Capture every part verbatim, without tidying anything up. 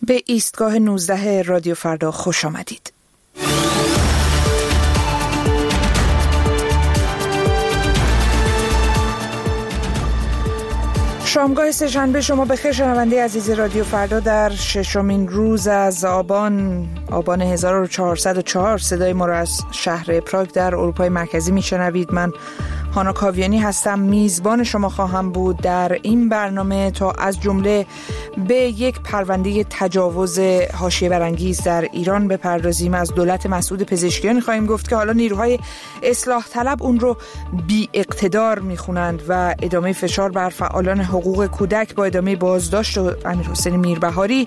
به ایستگاه نوزده رادیو فردا خوش آمدید. شامگاه سه‌شنبه شما بخیر شنونده عزیز رادیو فردا. در ششمین روز از آبان آبان هزار و چهارصد و چهار صدای ما را از شهر پراگ در اروپای مرکزی میشنوید. من هانا کاویانی هستم، میزبان شما خواهم بود در این برنامه تا از جمله به یک پرونده تجاوز حاشیه برانگیز در ایران بپردازیم. از دولت مسعود پزشکیان خواهیم گفت که حالا نیروهای اصلاح طلب اون رو بی اقتدار میخونند و ادامه فشار بر فعالان حقوق کودک با ادامه بازداشت و امیرحسین میربهاری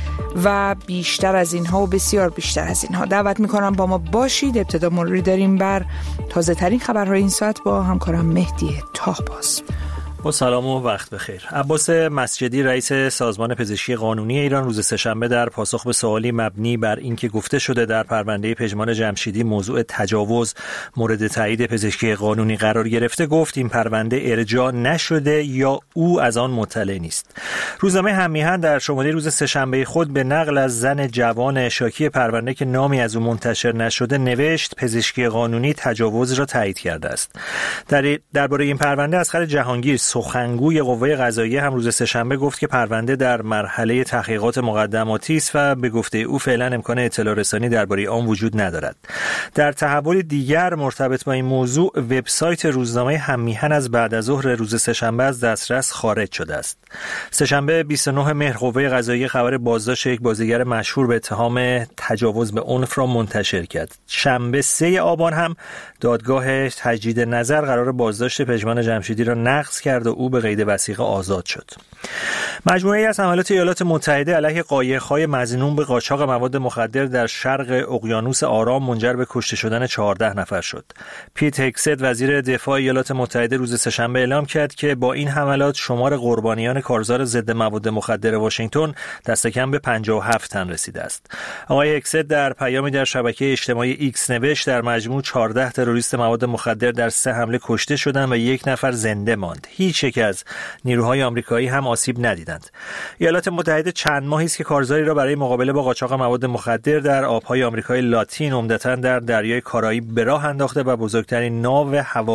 و بیشتر از اینها و بسیار بیشتر از اینها. دعوت میکنم با ما باشید. ابتدا مروری داریم بر تازه ترین خبرهای این ساعت با همکارم مهدی تاهباز. با سلام و وقت بخیر. عباس مسجدی رئیس سازمان پزشکی قانونی ایران روز سه‌شنبه در پاسخ به سوالی مبنی بر اینکه گفته شده در پرونده پژمان جمشیدی موضوع تجاوز مورد تایید پزشکی قانونی قرار گرفته گفت این پرونده ارجاع نشده یا او از آن مطلع نیست. روزنامه هم‌میهن در شماره روز سه‌شنبه خود به نقل از زن جوان شاکی پرونده که نامی از او منتشر نشده نوشت پزشکی قانونی تجاوز را تایید کرده است. در درباره این پرونده اصغر جهانگیر سخنگوی قوه قضاییه هم روز سه‌شنبه گفت که پرونده در مرحله تحقیقات مقدماتی است و به گفته او فعلا امکان اطلاع رسانی درباره آن وجود ندارد. در تحول دیگر مرتبط با این موضوع وبسایت روزنامه هم‌میهن از بعد از ظهر روز سه‌شنبه از دسترس خارج شده است. سه‌شنبه بیست و نه مهر قوه قضاییه خبر بازداشت یک بازیگر مشهور به اتهام تجاوز به عنف را منتشر کرد. شنبه سه آبان هم دادگاه تجدید نظر قرار بازداشت پژمان جمشیدی را نقض کرد و او به قید وثیقه آزاد شد. مجموعه‌ای از حملات ایالات متحده علیه قایق‌های مظنون به قاچاق مواد مخدر در شرق اقیانوس آرام منجر به کشته شدن چهارده نفر شد. پیت هگست وزیر دفاع ایالات متحده روز سه‌شنبه اعلام کرد که با این حملات شمار قربانیان کارزار ضد مواد مخدر واشنگتن دست کم به پنجاه و هفت تن رسیده است. آقای هگست در پیامی در شبکه اجتماعی ایکس نوشت در مجموع چهارده تروریست مواد مخدر در سه حمله کشته شدند و یک نفر زنده ماند. هیچ یک از نیروهای آمریکایی هم آسیب ندیدند. ایالات متحده چند ماهی است که کارزاری را برای مقابله با قاچاق مواد مخدر در آبهای آمریکای لاتین عمدتاً در دریای کارائیب به راه انداخته و بزرگترین ناو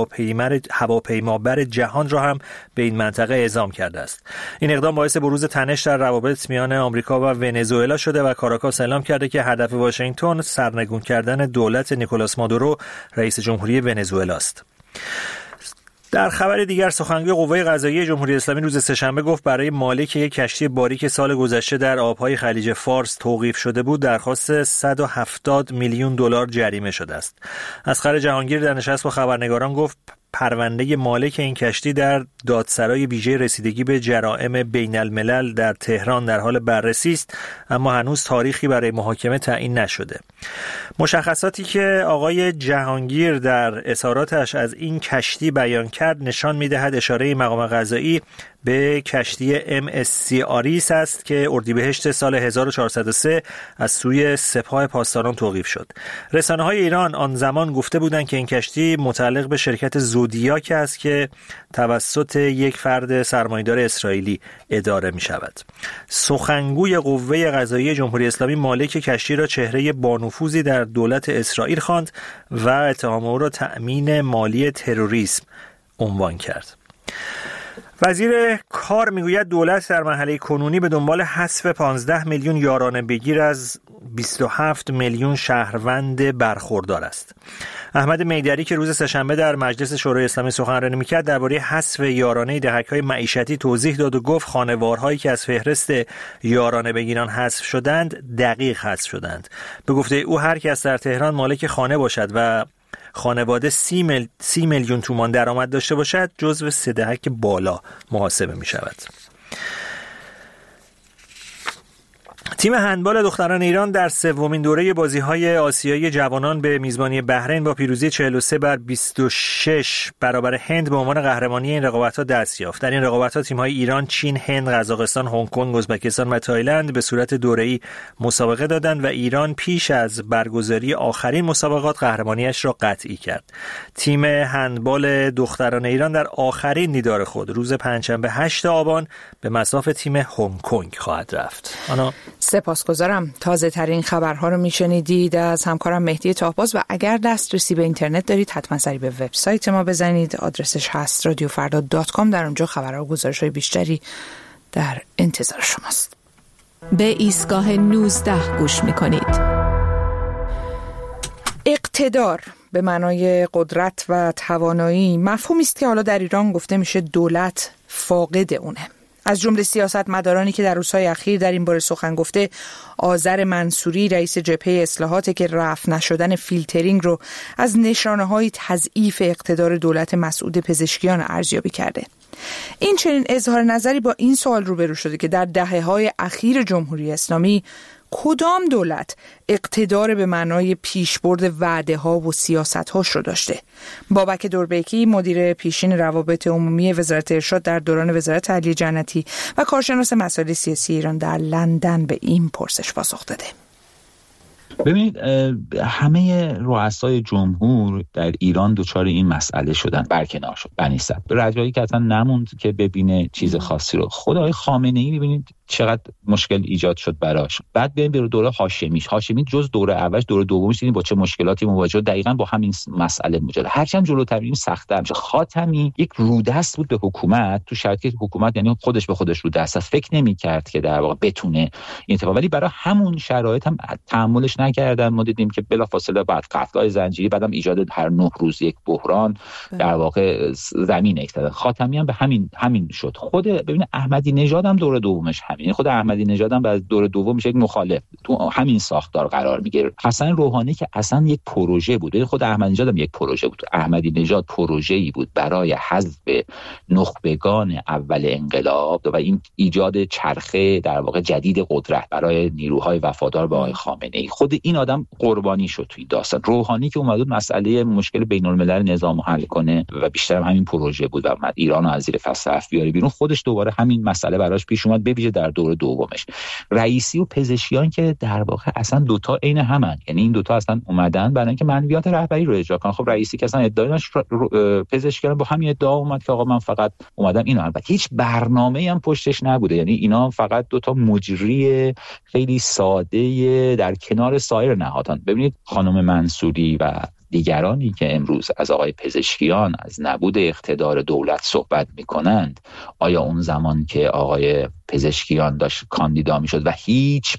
هواپیمابر جهان را هم به این منطقه اعزام کرده است. این اقدام باعث بروز تنش در روابط میان آمریکا و ونزوئلا شده و کاراکاس اعلام کرده که هدف واشنگتن سرنگون کردن دولت نیکولاس مادورو رئیس جمهوری ونزوئلا است. در خبر دیگر سخنگوی قوه قضاییه جمهوری اسلامی روز سه‌شنبه گفت برای مالک یک کشتی باری که سال گذشته در آبهای خلیج فارس توقیف شده بود درخواست صد و هفتاد میلیون دلار جریمه شده است. اصغر جهانگیر در نشست با خبرنگاران گفت پرونده مالک این کشتی در دادسرای ویژه رسیدگی به جرائم بین الملل در تهران در حال بررسی است، اما هنوز تاریخی برای محاکمه تعیین نشده. مشخصاتی که آقای جهانگیر در اظهاراتش از این کشتی بیان کرد نشان می‌دهد اشاره مقام قضایی به کشتی ام اس سی آریس است که اردیبهشت سال هزار و چهارصد و سه از سوی سپاه پاسداران توقیف شد. رسانه‌های ایران آن زمان گفته بودند که این کشتی متعلق به شرکت زودیاک است که توسط یک فرد سرمایه‌دار اسرائیلی اداره می‌شود. سخنگوی قوه قضاییه جمهوری اسلامی مالک کشتی را چهره بانفوذی در دولت اسرائیل خواند و اتهام او را تأمین مالی تروریسم عنوان کرد. وزیر کار میگوید دولت در مرحله کنونی به دنبال حذف پانزده میلیون یارانه بگیر از بیست و هفت میلیون شهروند برخوردار است. احمد میدری که روز سه‌شنبه در مجلس شورای اسلامی سخنرانی میکرد درباره حذف یارانه دهک‌های معیشتی توضیح داد و گفت خانوارهایی که از فهرست یارانه بگیران حذف شدند دقیق حذف شدند. به گفته او هر کس در تهران مالک خانه باشد و خانواده سی, مل... سی میلیون تومان درآمد داشته باشد جزو سه دهک بالا محاسبه می شود. تیم هندبال دختران ایران در سومین دوره بازی‌های آسیایی جوانان به میزبانی بحرین با پیروزی چهل و سه بر بیست و شش برابر هند به عنوان قهرمانی این رقابت‌ها دست یافت. در این رقابت‌ها تیم‌های ایران، چین، هند، قزاقستان، هنگ کنگ، ازبکستان و تایلند به صورت دوره‌ای مسابقه دادند و ایران پیش از برگزاری آخرین مسابقات قهرمانیش را قطعی کرد. تیم هندبال دختران ایران در آخرین دیدار خود روز پنجشنبه هشت آبان به مصاف تیم هنگ کنگ خواهد رفت. آنا سپاسگزارم. تازه ترین خبرها رو میشنیدید از همکارم مهدی تاهباز و اگر دسترسی به اینترنت دارید حتما سری به وبسایت ما بزنید. آدرسش هست رادیو فردا دات کام. در اونجا خبرها و گزارش‌های بیشتری در انتظار شماست. به ایستگاه نوزده گوش میکنید. اقتدار به معنای قدرت و توانایی مفهومی است که حالا در ایران گفته میشه دولت فاقد اونه. از جمله سیاستمدارانی که در روزهای اخیر در این باره سخن گفته، آذر منصوری رئیس جبهه اصلاحات که رفع نشدن فیلترینگ رو از نشانه‌های تضعیف اقتدار دولت مسعود پزشکیان ارزیابی کرده. این چنین اظهار نظری با این سوال روبرو شده که در دهه‌های اخیر جمهوری اسلامی کدام دولت اقتدار به معنای پیشبرد وعده‌ها و سیاست‌هاش رو داشته؟ بابک دوربیکی مدیر پیشین روابط عمومی وزارت ارشاد در دوران وزارت علی جنتی و کارشناس مسائل سیاسی ایران در لندن به این پرسش پاسخ داده. ببینید، همه رؤسای جمهور در ایران دچار این مسئله شدن، برکنار شد. بنی صدر رجایی که اصلا نموند که ببینه چیز خاصی رو. خود آقای خامنه‌ای ببینید چقدر مشکل ایجاد شد براش. بعد بریم به دوره هاشمیش. هاشمی جز دوره اولش، دوره دومش دیدیم با چه مشکلاتی مواجه شد، دقیقاً با همین مسئله مواجه. هرچند جلوتر میریم سخت‌تر میشه. خاتمی یک رودست بود به حکومت، تو شرایطی که حکومت یعنی خودش به خودش رودست است، فکر نمی‌کرد که در واقع بتونه این اتفاق، ولی برای همون شرایط هم تحملش نکردن. ما دیدیم که بلافاصله بعد قتل‌های زنجیری، بعدم ایجاد هر نه روز یک بحران در واقع زمین ایستاد. خاتمی هم به همین همین شد. خود ببینید احمدی نژاد هم دوره دومش همین. خود احمدی نژاد هم بعد دوره دوم میشه یک مخالف تو همین ساختار قرار میگیره. حسن روحانی که اصلا یک پروژه بود. خود احمدی نژاد هم یک پروژه بود. احمدی نژاد پروژه‌ای بود برای حذف نخبگان اول انقلاب و این ایجاد چرخه در واقع جدید قدرت برای نیروهای وفادار به آقای خامنه‌ای. خود این آدم قربانی شد توی داستان. روحانی که اومد مسئله مشکل بین‌الملل نظام حل کنه و بیشتر همین پروژه بود و اومد ایرانو از زیر فصل بیاره بیرون، خودش دوباره همین مسئله براش پیش اومد، ببیشه در دور دومش. رئیسی و پزشکیان که در واقع اصلا دوتا عین همن، یعنی این دوتا اصلا اومدن برای اینکه منویات رهبری رو اجرا کنن. خب رئیسی که اصلا ادعای داشت، پزشکیان با همین ادعا اومد که آقا من فقط اومدم اینو. البته هیچ برنامه‌ای هم پشتش نبوده، یعنی اینا فقط دوتا مجری خیلی ساده در کنار سایر نهادان. ببینید خانم منصوری و دیگرانی که امروز از آقای پزشکیان از نبود اقتدار دولت صحبت می‌کنند، آیا اون زمان که آقای پزشکیان داشت کاندیدا میشد و هیچ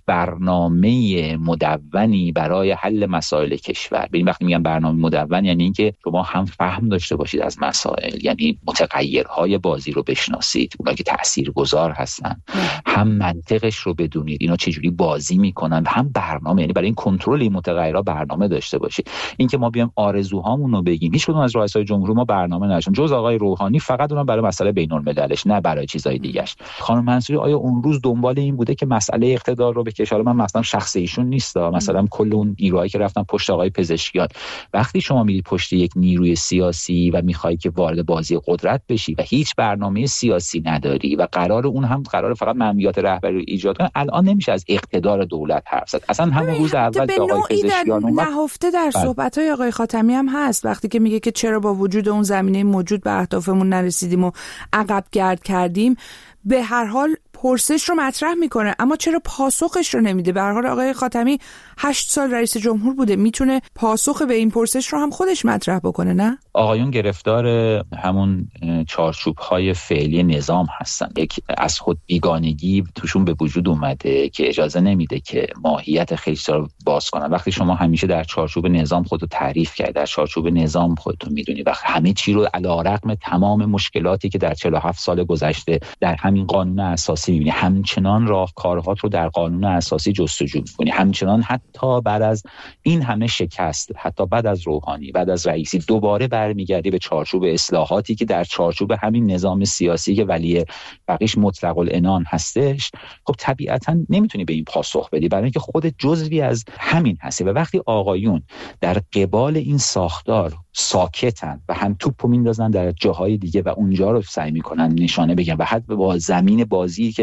برنامه مدونی برای حل مسائل کشور، ببین وقتی میگم برنامه مدون یعنی اینکه شما هم فهم داشته باشید از مسائل، یعنی متغیرهای بازی رو بشناسید، اونا که تاثیرگذار هستن، هم منطقش رو بدونید اینا چجوری بازی میکنن، هم برنامه، یعنی برای این کنترل این متغیرها برنامه داشته باشید. اینکه ما بیام آرزوهامون رو بگیم، هیچ کدوم از رؤسای جمهور ما برنامه نداشتن جز آقای روحانی، فقط اونم برای مسئله بین‌المللش، نه برای چیزای دیگه‌اش. خانم منصوری آیا اون روز دنبال این بوده که مسئله اقتدار رو بکشه؟ حالا من مثلا شخص ایشون نیست، مثلا کل اون نیروهایی که رفتن پشت آقای پزشکیان، وقتی شما میرید پشت یک نیروی سیاسی و میخوای که وارد بازی قدرت بشی و هیچ برنامه سیاسی نداری و قرار اون هم قرار فقط منویات رهبری رو ایجاد کنه، الان نمیشه از اقتدار دولت حرف زد. اصلا همون روز اول که آقای پزشکیان اومد نهفته در صحبت‌های آقای خاتمی هم هست، وقتی که میگه که چرا با وجود اون زمینه موجود به اهدافمون نرسیدیم و عقب گرد کردیم، به هر حال پرسش رو مطرح میکنه اما چرا پاسخش رو نمیده؟ به هر حال آقای خاتمی هشت سال رئیس جمهور بوده، میتونه پاسخ به این پرسش رو هم خودش مطرح بکنه، نه؟ آقایون گرفتار همون چارچوب‌های فعلی نظام هستن، یک از خود بیگانگی توشون به وجود اومده که اجازه نمیده که ماهیت خیلی‌ها رو باز کنن. وقتی شما همیشه در چارچوب نظام خودتو تعریف کردی، در چارچوب نظام خودتو میدونی و همه چی رو علی‌رغم تمام مشکلاتی که در چهل و هفت سال گذشته در همین قانون اساسی می‌بینی، همچنان راهکارهات رو در قانون اساسی جستجو می‌کنی، همچنان حتی بعد از این همه شکست، حتی بعد از روحانی، بعد از رئیسی، دوباره برمیگردی به چارچوب اصلاحاتی که در چارچوب همین نظام سیاسی که ولی بقیش مطلق العنان هستش، خب طبیعتاً نمیتونی به این پاسخ بدی، برای اینکه خودت جزوی از همین هستی. و وقتی آقایون در قبال این ساختار ساکتن و هم توپو میندازن در جاهای دیگه و اونجا رو سعی میکنن نشانه بگن و حتی با زمین بازی که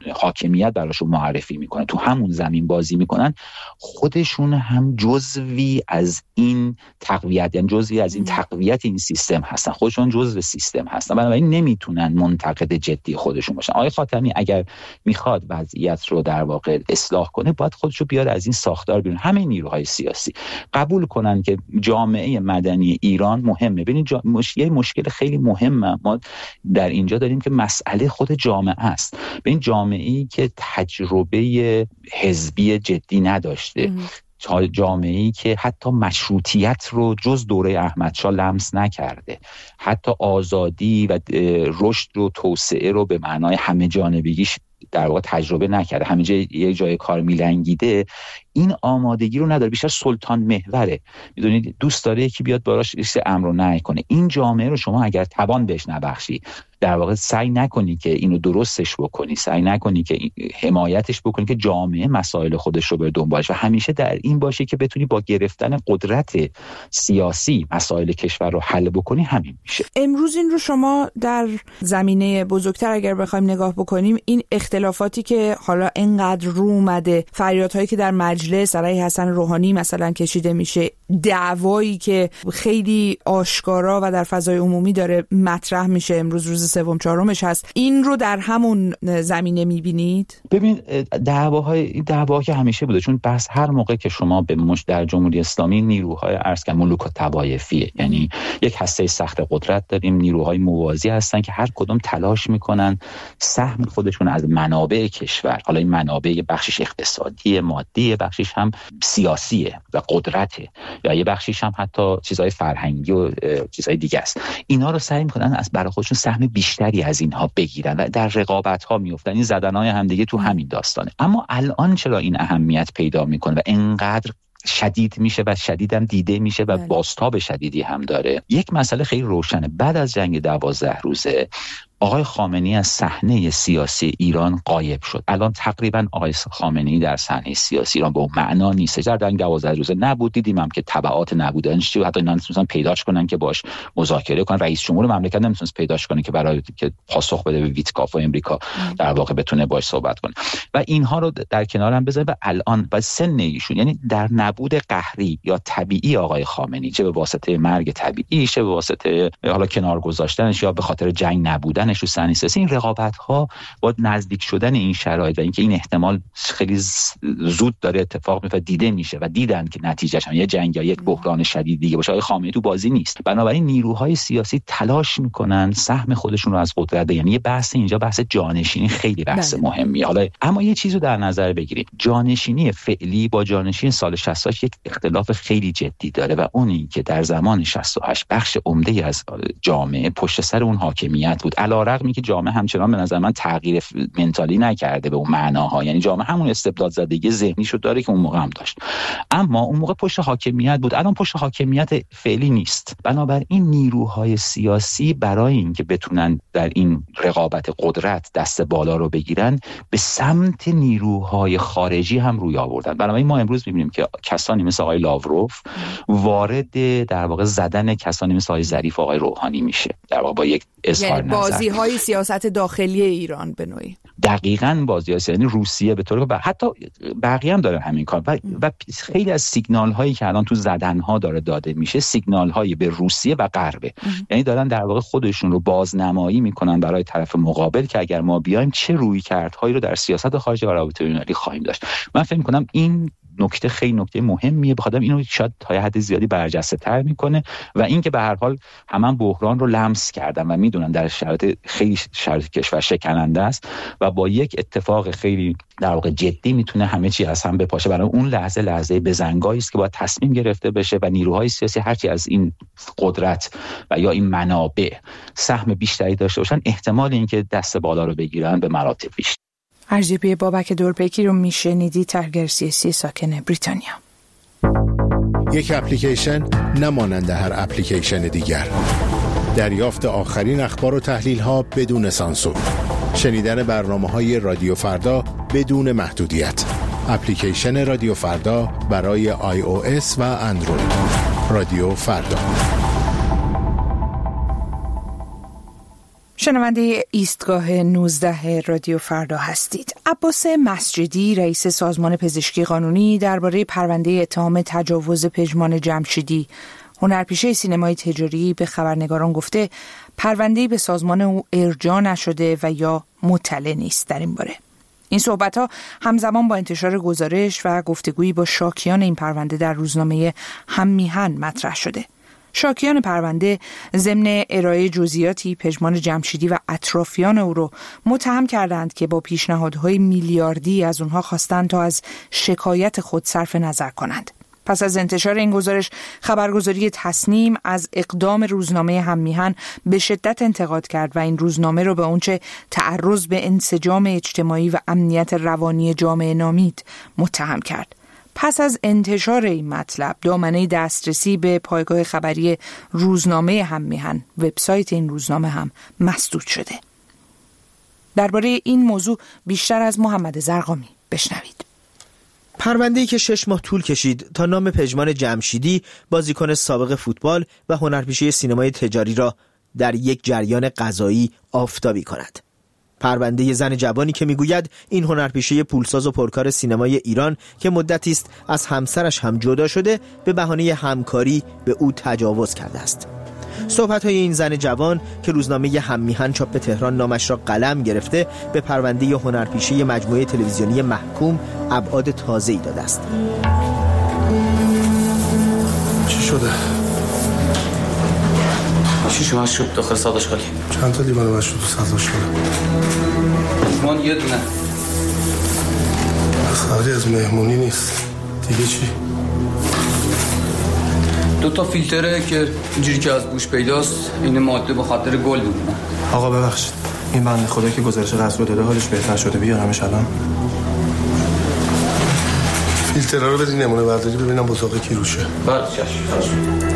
حاکمیت براشون معرفی میکنه، تو همون زمین بازی میکنن، خودشون هم جزوی از این تقویت، یعنی جزوی از این تقویت این سیستم هستن، خودشون جزو سیستم هستن، بنابراین نمیتونن منتقد جدی خودشون باشن. آقای خاتمی اگر میخواد وضعیت رو در واقع اصلاح کنه، باید خودشو بیاره از این ساختار بیرون. همه نیروهای سیاسی قبول کنن که جامعه مدنی ایران مهمه. ببینید جا... مش... یه مشکل خیلی مهمه ما در اینجا داریم که مسئله خود جامعه است. ببین جامعه‌ای که تجربه حزبی جدی نداشته، جامعه‌ای که حتی مشروطیت رو جز دوره احمدشاه لمس نکرده، حتی آزادی و رشد رو، توسعه رو به معنای همه جانبگیش در واقع تجربه نکرده، همه جای یه جای کار میلنگیده، این آمادگی رو نداره، بیشتر سلطان محوره. میدونید دوست داره یکی بیاد باراش لیست امر و نهی کنه. این جامعه رو شما اگر توان بهش نبخشی، در واقع سعی نکنی که اینو درستش بکنی، سعی نکنی که حمایتش بکنی که جامعه مسائل خودش رو بر دنبالش و همیشه در این باشه که بتونی با گرفتن قدرت سیاسی مسائل کشور رو حل بکنی، همین میشه. امروز این رو شما در زمینه بزرگتر اگر بخوایم نگاه بکنیم، این اختلافاتی که حالا اینقدر رو اومده، فریادهایی که در مجلس علیه حسن روحانی مثلا کشیده میشه، دعوایی که خیلی آشکارا و در فضای عمومی داره مطرح میشه، امروز روز سوم چهارمش هست، این رو در همون زمینه میبینید؟ ببین دعواهای دعوا که همیشه بوده، چون بس هر موقع که شما به مش در جمهوری اسلامی نیروهای عرض کردم ملوک و طوایفیه، یعنی یک هسته سخت قدرت داریم، نیروهای موازی هستن که هر کدوم تلاش میکنن سهم خودشون از منابع کشور، حالا این منابع بخشش اقتصادی، مادی، بخشش هم سیاسیه و قدرته، یا یه بخشش هم حتی چیزهای فرهنگی و چیزهای دیگه است، اینا رو سعی میکنن از برای خودشون سهم بیشتری از اینها بگیرن و در رقابت ها میافتن. این زدنهای همدیگه تو همین داستانه. اما الان چرا این اهمیت پیدا میکنه و اینقدر شدید میشه و شدیدم دیده میشه و بازتاب شدیدی هم داره؟ یک مسئله خیلی روشنه. بعد از جنگ دوازده روزه آقای خامنه‌ای از صحنه سیاسی ایران غایب شد. الان تقریبا آقای خامنه‌ای در صحنه سیاسی ایران به اون معنا نیست. در جنگ دوازده روزه نبود، دیدیم هم که تبعات نبودنش چی، حتی اینا نمیتونن پیداش کنن که باش مذاکره کنن. رئیس جمهور مملکت نمیتونست پیداش کنه که برای که پاسخ بده به ویتکاف و امریکا در واقع بتونه باش صحبت کنه. و اینها رو در کنار هم بذارید و الان با سن ایشون، یعنی در نبود قهری یا طبیعی آقای خامنه‌ای، چه به واسطه مرگ طبیعی، چه به واسطه حالا کنار گذاشتنش یا به خاطر جنگ نبودن تو صحنه سیاسی، این رقابت ها با نزدیک شدن این شرایط و اینکه این احتمال خیلی زود داره اتفاق میفته دیده میشه و دیدن که نتیجهش هم یه جنگ یا یک بحران شدید دیگه باشه. آقای خامنه‌ای تو بازی نیست، بنابراین نیروهای سیاسی تلاش میکنن سهم خودشون رو از قدرت، یعنی یه بحث اینجا بحث جانشینی خیلی بحث مهمیه. حالا اما یه چیزو در نظر بگیریم، جانشینی فعلی با جانشینی سال شصت و هشت یک اختلاف خیلی جدی داره و اون این که در زمان شصت و هشت بخش عمده‌ای از جامعه پشت سر اون حاکمیت بود، علی‌رغمی که جامعه همچنان به نظر من تغییر منتالی نکرده به اون معناها، یعنی جامعه همون استبداد زدگی ذهنیشو داره که اون موقع هم داشت، اما اون موقع پشت حاکمیت بود، الان پشت حاکمیت فعلی نیست. بنابراین نیروهای سیاسی برای اینکه بتونن در این رقابت قدرت دست بالا رو بگیرن، به سمت نیروهای خارجی هم روی آوردن. بنابراین ما امروز می‌بینیم که کسانی مثل آقای لاوروف وارد در واقع زدن کسانی مثل آقای ظریف و آقای روحانی میشه، در واقع با یک اظهار نظر، بازی‌های سیاست داخلی ایران به نوعی. دقیقاً بازی‌های سیاسی، یعنی روسیه به طور حتی بقیه هم دارن همین کار و, و خیلی از سیگنال‌هایی که الان تو زدن‌ها داره داده میشه سیگنال‌هایی به روسیه و غربه، یعنی دارن در واقع خودشون رو بازنمایی میکنن برای طرف مقابل که اگر ما بیایم چه رویکردهایی رو در سیاست خارجه و روابط بین‌المللی خواهیم داشت. من فکر می‌کنم این نکته خیلی نکته مهمیه، بخاطر اینو شاید تا حد زیادی برجسته تر میکنه و اینکه به هر حال همان بحران رو لمس کردن و میدونن در شرایط خیلی شرایط کشور شکننده است و با یک اتفاق خیلی در واقع جدی میتونه همه چی از هم بپاشه. برای اون لحظه لحظه بزنگاهی است که باید تصمیم گرفته بشه و نیروهای سیاسی هرچی از این قدرت و یا این منابع سهم بیشتری داشته باشن، احتمال اینکه دست بالا رو بگیرن به مراتب بیشتر. ارجبی بابک دوربکی رو میشنیدی، تحلیلگر سیاسی ساکن بریتانیا. یک اپلیکیشن نمانند هر اپلیکیشن دیگر، دریافت آخرین اخبار و تحلیل ها بدون سانسور، شنیدن برنامه‌های رادیو فردا بدون محدودیت. اپلیکیشن رادیو فردا برای آی او اس و اندروید. رادیو فردا. شنونده ایستگاه نوزده رادیو فردا هستید. عباس مسجدی رئیس سازمان پزشکی قانونی درباره پرونده اتهام تجاوز پژمان جمشیدی هنرپیشه سینمای تجاری به خبرنگاران گفته پرونده‌ای به سازمان او ارجاع نشده و یا مطلع نیست در این باره. این صحبت‌ها همزمان با انتشار گزارش و گفتگویی با شاکیان این پرونده در روزنامه هم‌میهن مطرح شده. شاکیان پرونده ضمن ارائه جزئیاتی پژمان جمشیدی و اطرافیان او را متهم کردند که با پیشنهادهای میلیاردی از اونها خواستند تا از شکایت خود صرف نظر کنند. پس از انتشار این گزارش، خبرگزاری تصنیم از اقدام روزنامه هم‌میهن به شدت انتقاد کرد و این روزنامه را به اونچه تعرض به انسجام اجتماعی و امنیت روانی جامعه نامید متهم کرد. پس از انتشار این مطلب، دامنه دسترسی به پایگاه خبری روزنامه هم‌میهن، وبسایت این روزنامه هم مسدود شده. درباره این موضوع بیشتر از محمد زرقامی بشنوید. پرونده‌ای که شش ماه طول کشید تا نام پژمان جمشیدی، بازیکن سابق فوتبال و هنرپیشه سینمای تجاری را در یک جریان قضایی آفتابی کند. پرونده زن جوانی که میگوید این هنرپیشه پولساز و پرکار سینمای ایران که مدتی است از همسرش هم جدا شده، به بهانه همکاری به او تجاوز کرده است. صحبت‌های این زن جوان که روزنامه هم‌میهن چاپ تهران نامش را قلم گرفته، به پرونده هنرپیشه مجموعه تلویزیونی محکوم ابعاد تازه‌ای داده است. چی شده؟ شیشه مشروب داخل سازش خالی. چند تا لیوان مشروب تو سازش خالی؟ لیوان یه دونه. خبری از مهمونی نیست. دیگه چی؟ دو تا فیلتره که اینجوری که از بوش پیداست، این ماده به خاطر گل میمونه. آقا ببخشید، این بنده خدا که گزارش قضا داده حالش بهتر شده، بیارمش الان. فیلترها رو بدین نمونه برداری ببینم بزاقه کی روشه. بله چشم.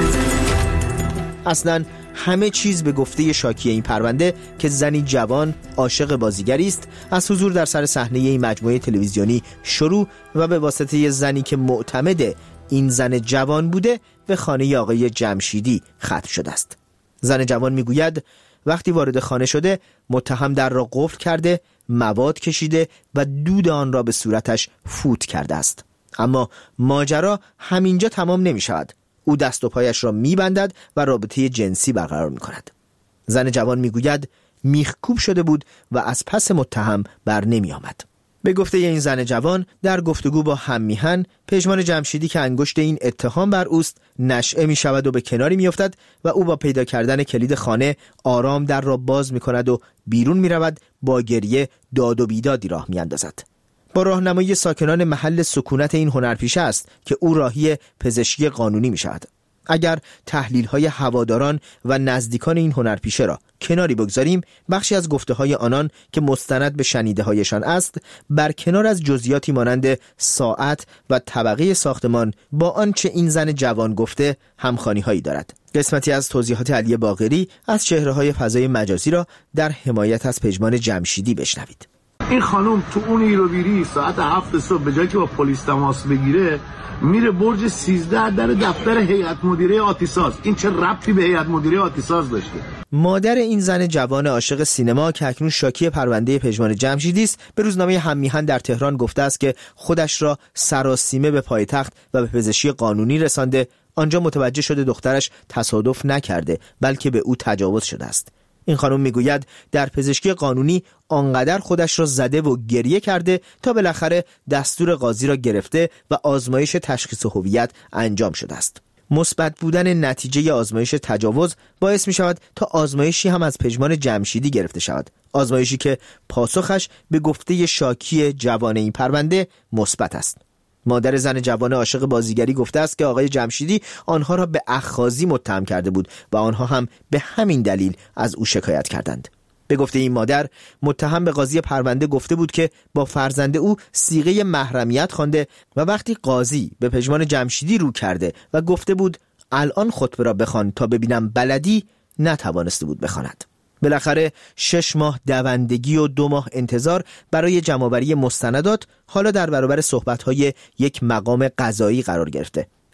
اصلاً همه چیز به گفته شاکی این پرونده که زنی جوان عاشق بازیگری است، از حضور در سر صحنه این مجموعه تلویزیونی شروع و به واسطه زنی که معتمد این زن جوان بوده به خانه آقای جمشیدی ختم شده است. زن جوان میگوید وقتی وارد خانه شده، متهم در را قفل کرده، مواد کشیده و دود آن را به صورتش فوت کرده است. اما ماجرا همینجا تمام نمی شود. او دست و پایش را می بندد و رابطه جنسی برقرار می کند. زن جوان می گوید میخکوب شده بود و از پس متهم بر نمی آمد. به گفته این زن جوان، در گفتگو با هم‌میهن، پژمان جمشیدی که انگشت این اتهام بر اوست نشئه می شود و به کناری می افتد و او با پیدا کردن کلید خانه آرام در را باز می کند و بیرون می رود، با گریه داد و بیدادی راه می اندازد. با راهنمایی ساکنان محل سکونت این هنرپیشه است که او راهی پزشکی قانونی می شود. اگر تحلیل‌های هواداران و نزدیکان این هنرپیشه را کناری بگذاریم، بخشی از گفته‌های آنان که مستند به شنیده‌هایشان است، بر کنار از جزئیاتی مانند ساعت و طبقه ساختمان با آنچه این زن جوان گفته همخوانی‌هایی دارد. قسمتی از توضیحات علی باقری از چهره‌های فضای مجازی را در حمایت از پژمان جمشیدی بشنوید. این خانم تو اون ایروبیری ساعت هفت صبح به جای که با پلیس تماس بگیره، میره برج سیزده در دفتر هیئت مدیره آتیساز. این چه ربطی به هیئت مدیره آتیساز داشته؟ مادر این زن جوان عاشق سینما که اکنون شاکی پرونده پژمان جمشیدی است، به روزنامه هم‌میهن در تهران گفته است که خودش را سراسیمه به پایتخت و به پزشکی قانونی رسانده. آنجا متوجه شده دخترش تصادف نکرده، بلکه به او تجاوز شده است. این خانم میگوید در پزشکی قانونی آنقدر خودش را زده و گریه کرده تا بالاخره دستور قاضی را گرفته و آزمایش تشخیص هویت انجام شده است. مثبت بودن نتیجه آزمایش تجاوز باعث می شود تا آزمایشی هم از پژمان جمشیدی گرفته شود. آزمایشی که پاسخش به گفته شاکی جوان این پرونده مثبت است. مادر زن جوان عاشق بازیگری گفته است که آقای جمشیدی آنها را به اخاذی متهم کرده بود و آنها هم به همین دلیل از او شکایت کردند. به گفته این مادر، متهم به قاضی پرونده گفته بود که با فرزند او صیغه محرمیت خوانده و وقتی قاضی به پژمان جمشیدی رو کرده و گفته بود الان خطبه را بخوان تا ببینم بلدی، نتوانسته بود بخواند. بالاخره شش ماه دوندگی و دو ماه انتظار برای جمع‌آوری مستندات حالا در برابر صحبت‌های یک مقام قضایی قرار گرفته.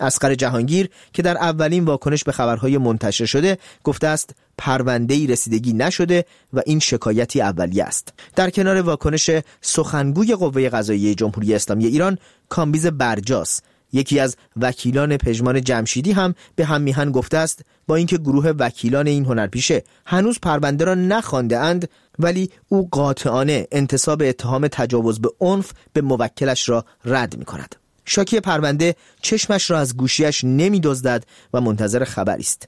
اصغر جهانگیر که در اولین واکنش به خبرهای منتشر شده گفته است پرونده‌ای رسیدگی نشده و این شکایتی اولیه است. در کنار واکنش سخنگوی قوه قضاییه جمهوری اسلامی ایران کامبیز برجاس، یکی از وکیلان پژمان جمشیدی، هم به هم میهن گفته است با اینکه گروه وکیلان این هنرپیشه هنوز پرونده را نخوانده اند، ولی او قاطعانه انتساب اتهام تجاوز به عنف به موکلش را رد می کند. شاکی پرونده چشمش را از گوشیش نمی دزدد و منتظر خبری است.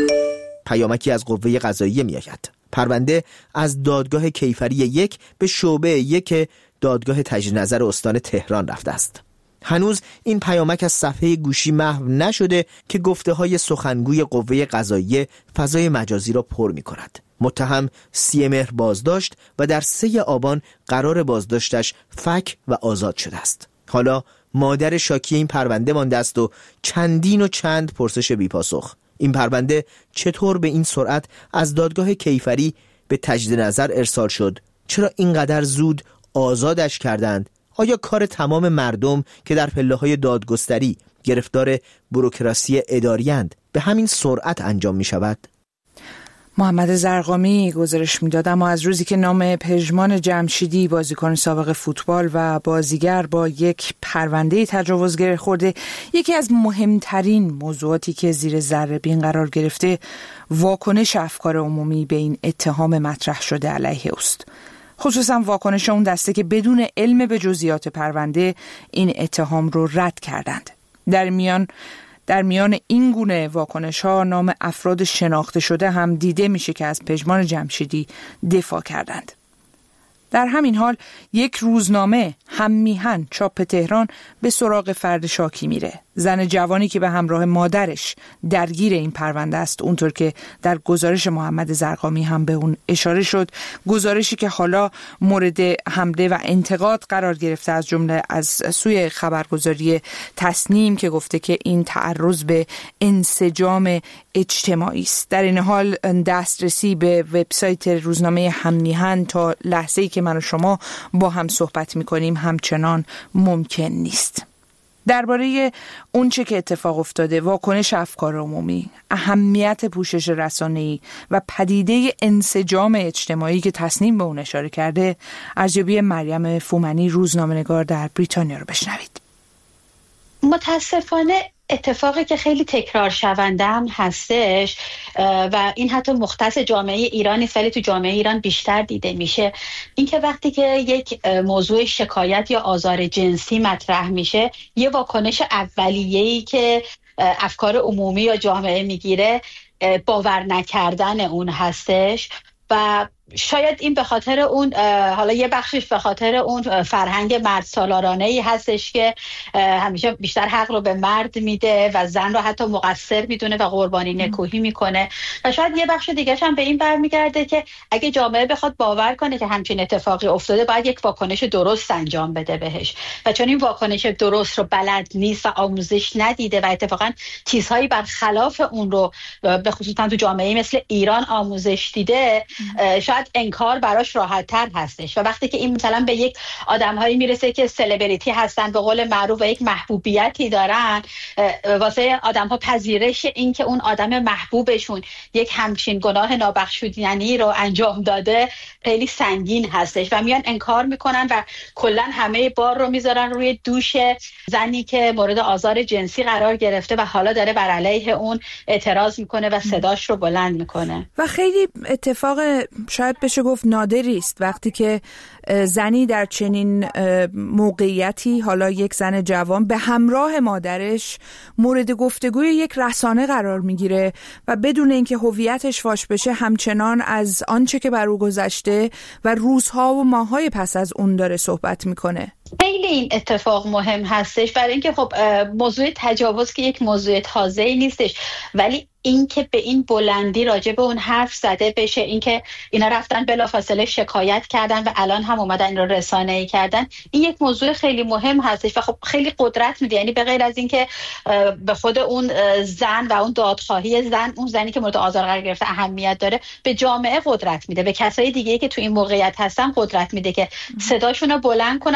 پیامکی از قوه قضاییه می آید. پرونده از دادگاه کیفری یک به شعبه یک دادگاه تجدید نظر استان تهران رفته است. هنوز این پیامک از صفحه گوشی محو نشده که گفته های سخنگوی قوه قضاییه فضای مجازی را پر می کند. متهم سی مهر بازداشت و در سه آبان قرار بازداشتش فک و آزاد شده است. حالا مادر شاکی این پرونده مانده است و چندین و چند پرسش بی پاسخ. این پرونده چطور به این سرعت از دادگاه کیفری به تجدید نظر ارسال شد؟ چرا اینقدر زود آزادش کردند؟ آیا کار تمام مردم که در پله‌های دادگستری گرفتار بوروکراسی اداری‌اند به همین سرعت انجام می شود؟ محمد زرقامی گزارش میداد. اما از روزی که نام پژمان جمشیدی، بازیکن سابق فوتبال و بازیگر، با یک پرونده تجاوز گره خورده، یکی از مهمترین موضوعاتی که زیر ذره بین قرار گرفته واکنش افکار عمومی به این اتهام مطرح شده علیه اوست. خصوصا واکنش اون دسته که بدون علم به جزئیات پرونده این اتهام رو رد کردند. در میان در میان این گونه واکنش ها نام افراد شناخته شده هم دیده میشه که از پژمان جمشیدی دفاع کردند. در همین حال یک روزنامه هم میهن چاپ تهران به سراغ فرد شاکی میره. زن جوانی که به همراه مادرش درگیر این پرونده است، اونطور که در گزارش محمد زرقامی هم به اون اشاره شد، گزارشی که حالا مورد حمله و انتقاد قرار گرفته از جمله از سوی خبرگزاری تصنیم که گفته که این تعرض به انسجام اجتماعی است. در این حال دسترسی به وبسایت روزنامه هم میهن تا لحظه‌ای که من و شما با هم صحبت می‌کنیم همچنان ممکن نیست. درباره اون چه که اتفاق افتاده، واکنش افکار عمومی، اهمیت پوشش رسانه‌ای و پدیده انسجام اجتماعی که تصنیم به اون اشاره کرده، ارزیابی مریم فومنی روزنامه‌نگار در بریتانیا رو بشنوید. متاسفانه اتفاقی که خیلی تکرار شونده هم هستش و این حتی مختص جامعه ایران نیست ولی تو جامعه ایران بیشتر دیده میشه، این که وقتی که یک موضوع شکایت یا آزار جنسی مطرح میشه، یه واکنش اولیه‌ای که افکار عمومی یا جامعه میگیره باور نکردن اون هستش و شاید این به خاطر اون، حالا یه بخشش به خاطر اون فرهنگ مرد سالارانه‌ای هستش که همیشه بیشتر حق رو به مرد میده و زن رو حتی مقصر میدونه و قربانی نکوهی میکنه و شاید یه بخش دیگه‌ش هم به این برمیگرده که اگه جامعه بخواد باور کنه که همچین اتفاقی افتاده، باید یک واکنش درست انجام بده بهش و چون این واکنش درست رو بلد نیست و آموزش ندیده و اتفاقا چیزهایی برخلاف اون رو به خصوصا تو جامعه مثل ایران آموزش دیده، شاید انکار براش راحت تر هستش و وقتی که این مثلا به یک آدم‌هایی میرسه که سلبریتی هستن، به قول معروف و یک محبوبیتی دارن، واسه آدم‌ها پذیرش این که اون آدم محبوبشون یک همچین گناه نابخشودنی رو انجام داده خیلی سنگین هستش و میان انکار میکنن و کلا همه بار رو میذارن روی دوش زنی که مورد آزار جنسی قرار گرفته و حالا داره بر علیه اون اعتراض میکنه و صداش رو بلند میکنه و خیلی اتفاق شاید بشه گفت نادری است وقتی که زنی در چنین موقعیتی، حالا یک زن جوان به همراه مادرش، مورد گفتگوی یک رسانه قرار میگیره و بدون اینکه هویتش فاش بشه همچنان از آنچه که بر او گذشته و روزها و ماههای پس از اون داره صحبت میکنه. خیلی این اتفاق مهم هستش برای اینکه خب موضوع تجاوز که یک موضوع تازه‌ای نیستش، ولی این که به این بلندی راجع به اون حرف زده بشه، این که اینا رفتن بلافاصله شکایت کردن و الان هم اومدن این رو رسانه‌ای کردن، این یک موضوع خیلی مهم هستش و خب خیلی قدرت میده. یعنی به غیر از این که به خود اون زن و اون دادخواهی زن، اون زنی که مورد آزار قرار گرفته اهمیت داره، به جامعه قدرت میده، به کسای دیگه‌ای که تو این موقعیت هستن قدرت میده که صداشون رو بلند کنن و یه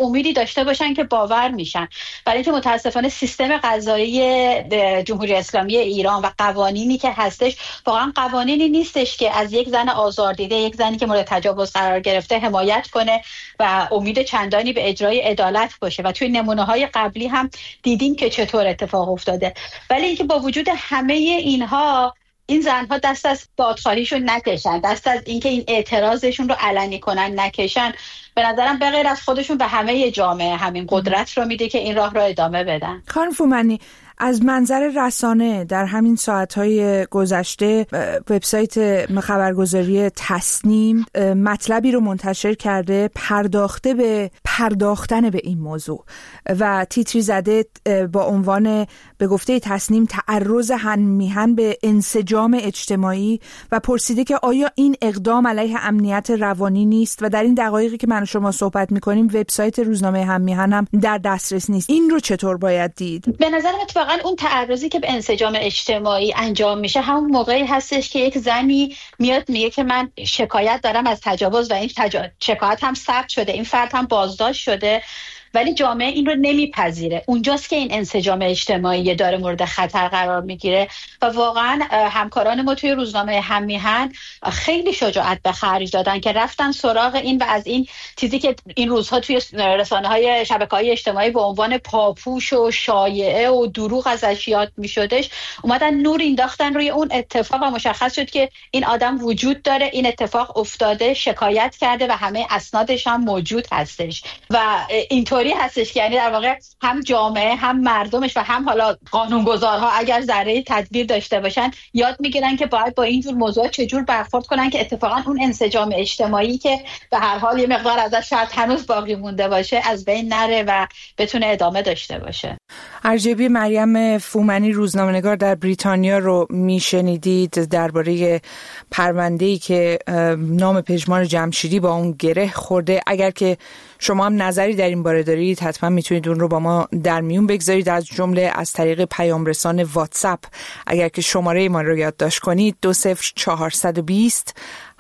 امیدی داشته باشن که باور میشن. برای اینکه متاسفانه سیستم قضایی جمهوری اسلامی ایران و قوانینی که هستش واقعا قوانینی نیستش که از یک زن آزاردیده، یک زنی که مورد تجاوز قرار گرفته حمایت کنه و امید چندانی به اجرای عدالت باشه و توی نمونه‌های قبلی هم دیدیم که چطور اتفاق افتاده. ولی اینکه با وجود همه اینها این زنها دست از دادخواهیشون نکشن، دست از اینکه این اعتراضشون رو علنی کنن نکشن، به نظرم به غیر از خودشون به همه جامعه همین قدرت رو میده که این راه رو ادامه بدن. خانم فومنی، از منظر رسانه در همین ساعت‌های گذشته وبسایت خبرگزاری تصنیم مطلبی رو منتشر کرده پرداخته به پرداختن به این موضوع و تیتری زده با عنوان به گفته تصنیم تعرض هم میهن به انسجام اجتماعی و پرسیده که آیا این اقدام علیه امنیت روانی نیست و در این دقایقی که من و شما صحبت می‌کنیم وبسایت روزنامه هم میهن هم در دسترس نیست. این رو چطور باید دید؟ به نظر من اون تعرضی که به انسجام اجتماعی انجام میشه همون موقعی هستش که یک زنی میاد میگه که من شکایت دارم از تجاوز و این تجا... شکایت هم ثبت شده، این فرد هم بازداشت شده، ولی جامعه این رو نمیپذیره. اونجاست که این انسجام اجتماعی داره مورد خطر قرار میگیره و واقعا همکاران ما توی روزنامه هم میهن خیلی شجاعت به خرج دادن که رفتن سراغ این و از این چیزی که این روزها توی رسانه‌های شبکه‌های اجتماعی به عنوان پاپوش و شایعه و دروغ ازش یاد میشدش اومدن نور انداختن روی اون اتفاق و مشخص شد که این آدم وجود داره، این اتفاق افتاده، شکایت کرده و همه اسنادش هم موجود هستش و اینطوری هستش که یعنی در واقع هم جامعه هم مردمش و هم حالا قانونگذارها اگر ذره تدبیر داشته باشن یاد میگیرن که باید با اینجور موضوعات چجور برخورد کنن که اتفاقا اون انسجام اجتماعی که به هر حال یه مقدار ازش شاید هنوز باقی مونده باشه از بین نره و بتونه ادامه داشته باشه. ارجبی مریم فومنی روزنامه‌نگار در بریتانیا رو میشنیدید درباره پرونده‌ای که نام پژمان جمشیدی با اون گره خورده. اگر که شما هم نظری در این باره دارید حتما میتونید اون رو با ما در میون بگذارید، از جمله از طریق پیام رسان واتساپ. اگر که شماره ما رو یادداشت کنید دو صفر چهارصد و بیست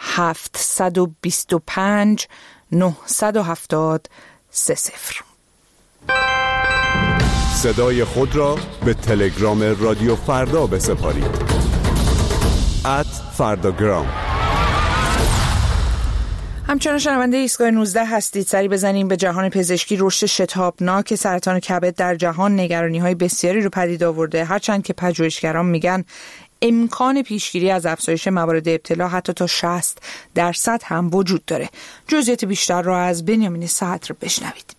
هفتصد و بیست و پنج نهصد و هفتاد سه صفر. صدای خود را به تلگرام رادیو فردا بسپارید. ات فرداگرام. همچنان شنونده ایستگاه نوزده هستید. سری بزنیم به جهان پزشکی. رشد شتابناک سرطان کبد در جهان نگرانی‌های بسیاری رو پدید آورده، هرچند که پژوهشگران میگن امکان پیشگیری از افزایش موارد ابتلا حتی تا شصت درصد هم وجود داره. جزئیات بیشتر رو از بنیامین صدر بشنوید.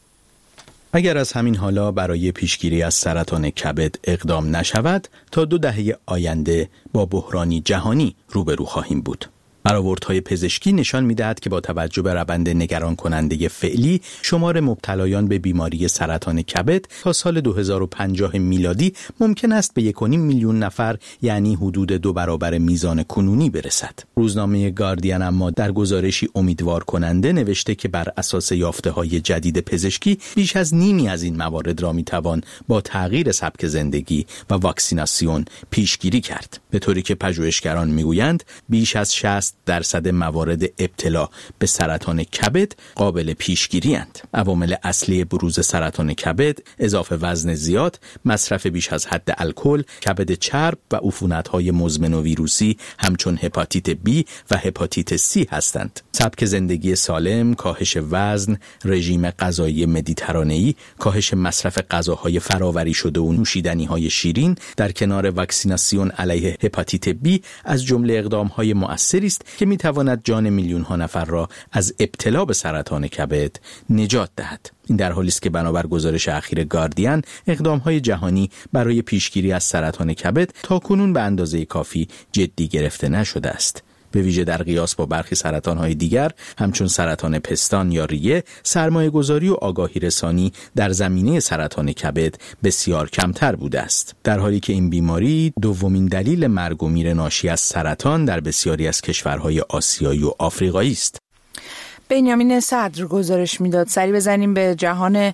اگر از همین حالا برای پیشگیری از سرطان کبد اقدام نشود، تا دو دهه آینده با بحرانی جهانی روبرو خواهیم بود. برآوردهای پزشکی نشان می‌دهد که با توجه به روند نگران کننده فعلی، شمار مبتلایان به بیماری سرطان کبد تا سال دو هزار و پنجاه میلادی ممکن است به یک و نیم میلیون نفر، یعنی حدود دو برابر میزان کنونی برسد. روزنامه گاردین اما در گزارشی امیدوار کننده نوشته که بر اساس یافته‌های جدید پزشکی بیش از نیمی از این موارد را می‌توان با تغییر سبک زندگی و واکسیناسیون پیشگیری کرد، به طوری که پژوهشگران می‌گویند بیش از شصت درصد موارد ابتلا به سرطان کبد قابل پیشگیری اند. عوامل اصلی بروز سرطان کبد اضافه وزن زیاد، مصرف بیش از حد الکل، کبد چرب و عفونت‌های مزمن و ویروسی همچون هپاتیت بی و هپاتیت سی هستند. سبک زندگی سالم، کاهش وزن، رژیم غذایی مدیترانه‌ای، کاهش مصرف غذاهای فراوری شده و نوشیدنی‌های شیرین در کنار واکسیناسیون علیه هپاتیت بی از جمله اقدام‌های مؤثری است که می‌تواند جان میلیون‌ها نفر را از ابتلا به سرطان کبد نجات دهد. این در حالی است که بنابر گزارش اخیر گاردین، اقدام‌های جهانی برای پیشگیری از سرطان کبد تاکنون به اندازه کافی جدی گرفته نشده است. به ویژه در قیاس با برخی سرطان‌های دیگر همچون سرطان پستان یا ریه، سرمایه‌گذاری و آگاهی رسانی در زمینه سرطان کبد بسیار کمتر بوده است، در حالی که این بیماری دومین دلیل مرگ و میر ناشی از سرطان در بسیاری از کشورهای آسیایی و آفریقایی است. بنیامین صدر گزارش میداد. سری بزنیم به جهان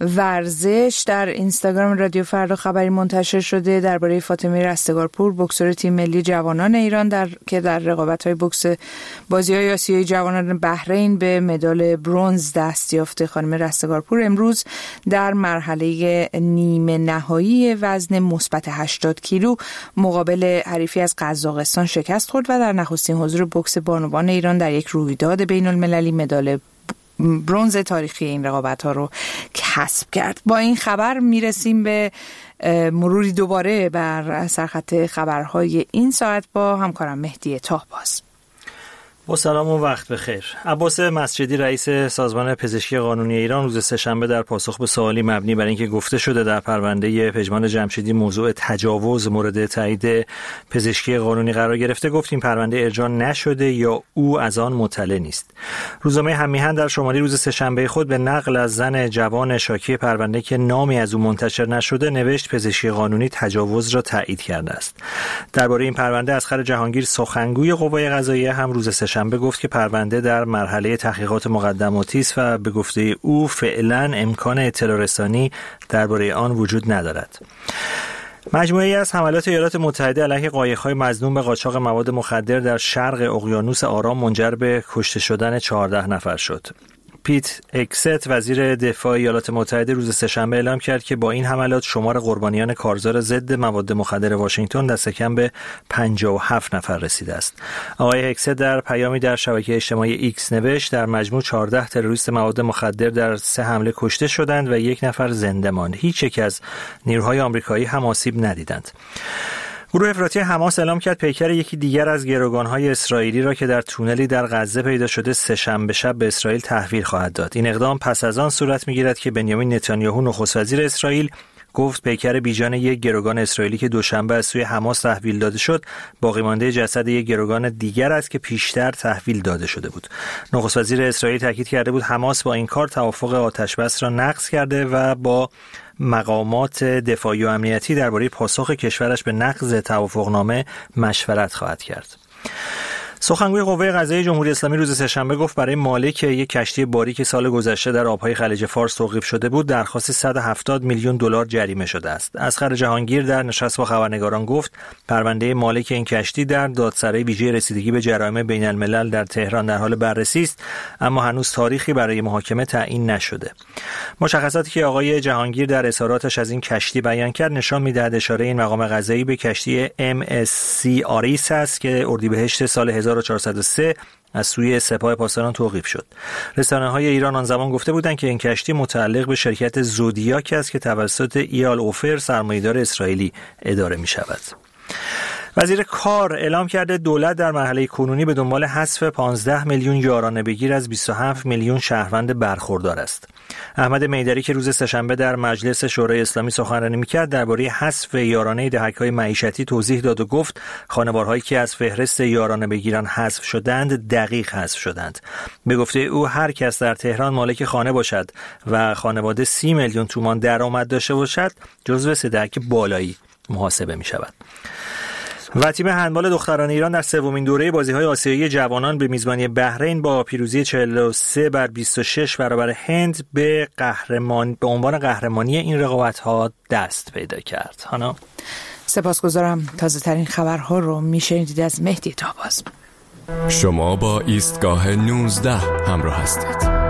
ورزش. در اینستاگرام رادیو فردا خبری منتشر شده درباره فاطمه رستگارپور، بوکسور تیم ملی جوانان ایران در که در رقابت‌های بوکس بازی‌های آسیایی جوانان بحرین به مدال برنز دست یافته. خانم رستگارپور امروز در مرحله نیمه نهایی وزن مثبت هشتاد کیلو مقابل حریفی از قزاقستان شکست خورد و در نخستین حضور بوکس بانوان ایران در یک رویداد بین‌المللی مدال برنز تاریخی این رقابت‌ها رو کسب کرد. با این خبر میرسیم به مروری دوباره بر سرخط خبرهای این ساعت با همکارم مهدی تاهباز. با سلام و وقت بخیر. عباس مسجدی رئیس سازمان پزشکی قانونی ایران روز سه‌شنبه در پاسخ به سوالی مبنی بر اینکه گفته شده در پرونده پژمان جمشیدی موضوع تجاوز مورد تایید پزشکی قانونی قرار گرفته، گفت این پرونده ارجاع نشده یا او از آن مطلع نیست. روزنامه هم‌میهن در شمالی روز سه‌شنبه خود به نقل از زن جوان شاکی پرونده که نامی از او منتشر نشده نوشت پزشکی قانونی تجاوز را تایید کرده است. درباره این پرونده اسخر جهانگیر سخنگوی قوای قضاییه هم روز شنبه گفت که پرونده در مرحله تحقیقات مقدماتی است و به گفته او فعلا امکان اطلاع رسانی درباره آن وجود ندارد. مجموعه‌ای از حملات ایالات متحده علیه قایق‌های مظنون به قاچاق مواد مخدر در شرق اقیانوس آرام منجر به کشته شدن چهارده نفر شد. پیت اکست وزیر دفاع ایالات متحده روز سه‌شنبه اعلام کرد که با این حملات شمار قربانیان کارزار ضد مواد مخدر واشنگتن دست کم به پنجاه و هفت نفر رسیده است. آقای اکست در پیامی در شبکه اجتماعی ایکس نوشت در مجموع چهارده تروریست مواد مخدر در سه حمله کشته شدند و یک نفر زنده ماند. هیچ یک از نیروهای آمریکایی هم آسیب ندیدند. گروه افراطی حماس اعلام کرد پیکر یکی دیگر از گروگان‌های اسرائیلی را که در تونلی در غزه پیدا شده سه‌شنبه شب به اسرائیل تحویل خواهد داد. این اقدام پس از آن صورت می‌گیرد که بنیامین نتانیاهو نخست وزیر اسرائیل گفت پیکر بیجان یک گروگان اسرائیلی که دوشنبه از سوی حماس تحویل داده شد باقی مانده جسد یک گروگان دیگر است که پیشتر تحویل داده شده بود. نخست وزیر اسرائیل تاکید کرده بود حماس با این کار توافق آتش‌بس را نقض کرده و با مقامات دفاعی و امنیتی درباره پاسخ کشورش به نقض توافقنامه مشورت خواهد کرد. سخنگوی قوه قضاییه جمهوری اسلامی روز سه‌شنبه گفت برای مالک یک کشتی باری که سال گذشته در آبهای خلیج فارس توقیف شده بود درخواست صد و هفتاد میلیون دلار جریمه شده است. اسخر جهانگیر در نشست با خبرنگاران گفت پرونده مالک این کشتی در دادسرای ویژه رسیدگی به جرایم بین الملل در تهران در حال بررسی است، اما هنوز تاریخی برای محاکمه تعیین نشده. مشخصاتی که آقای جهانگیر در اظهاراتش از این کشتی بیان کرد نشان می‌دهد اشاره این مقام قضایی به کشتی ام اس سی آریس است که اردیبهشت سال هزار و چهارصد و سه از سوی سپاه پاسداران توقیف شد. رسانه‌های ایران آن زمان گفته بودند که این کشتی متعلق به شرکت زودیاک است که توسط ایال اوفر سرمایه‌دار اسرائیلی اداره می‌شود. وزیر کار اعلام کرده دولت در مرحله کنونی به دنبال حذف پانزده میلیون یارانه بگیر از بیست و هفت میلیون شهروند برخوردار است. احمد میدری که روز سه‌شنبه در مجلس شورای اسلامی سخنرانی می‌کرد درباره حذف یارانه دهک‌های معیشتی توضیح داد و گفت خانوارهایی که از فهرست یارانه بگیران حذف شدند دقیق حذف شدند. به گفته او هر کس در تهران مالک خانه باشد و خانواده سی میلیون تومان درآمد داشته باشد جزو سه دهک بالایی محاسبه می‌شود. و تیم هندبال دختران ایران در سومین دوره بازی‌های آسیایی جوانان به میزبانی بحرین با پیروزی چهل و سه بر بیست و شش برابر هند به قهرمان به عنوان قهرمانی این رقابت‌ها دست پیدا کرد. هانا سپاسگزارم. تازه‌ترین خبرها رو میشنیدید از مهدی تاهباز. شما با ایستگاه نوزده همراه هستید.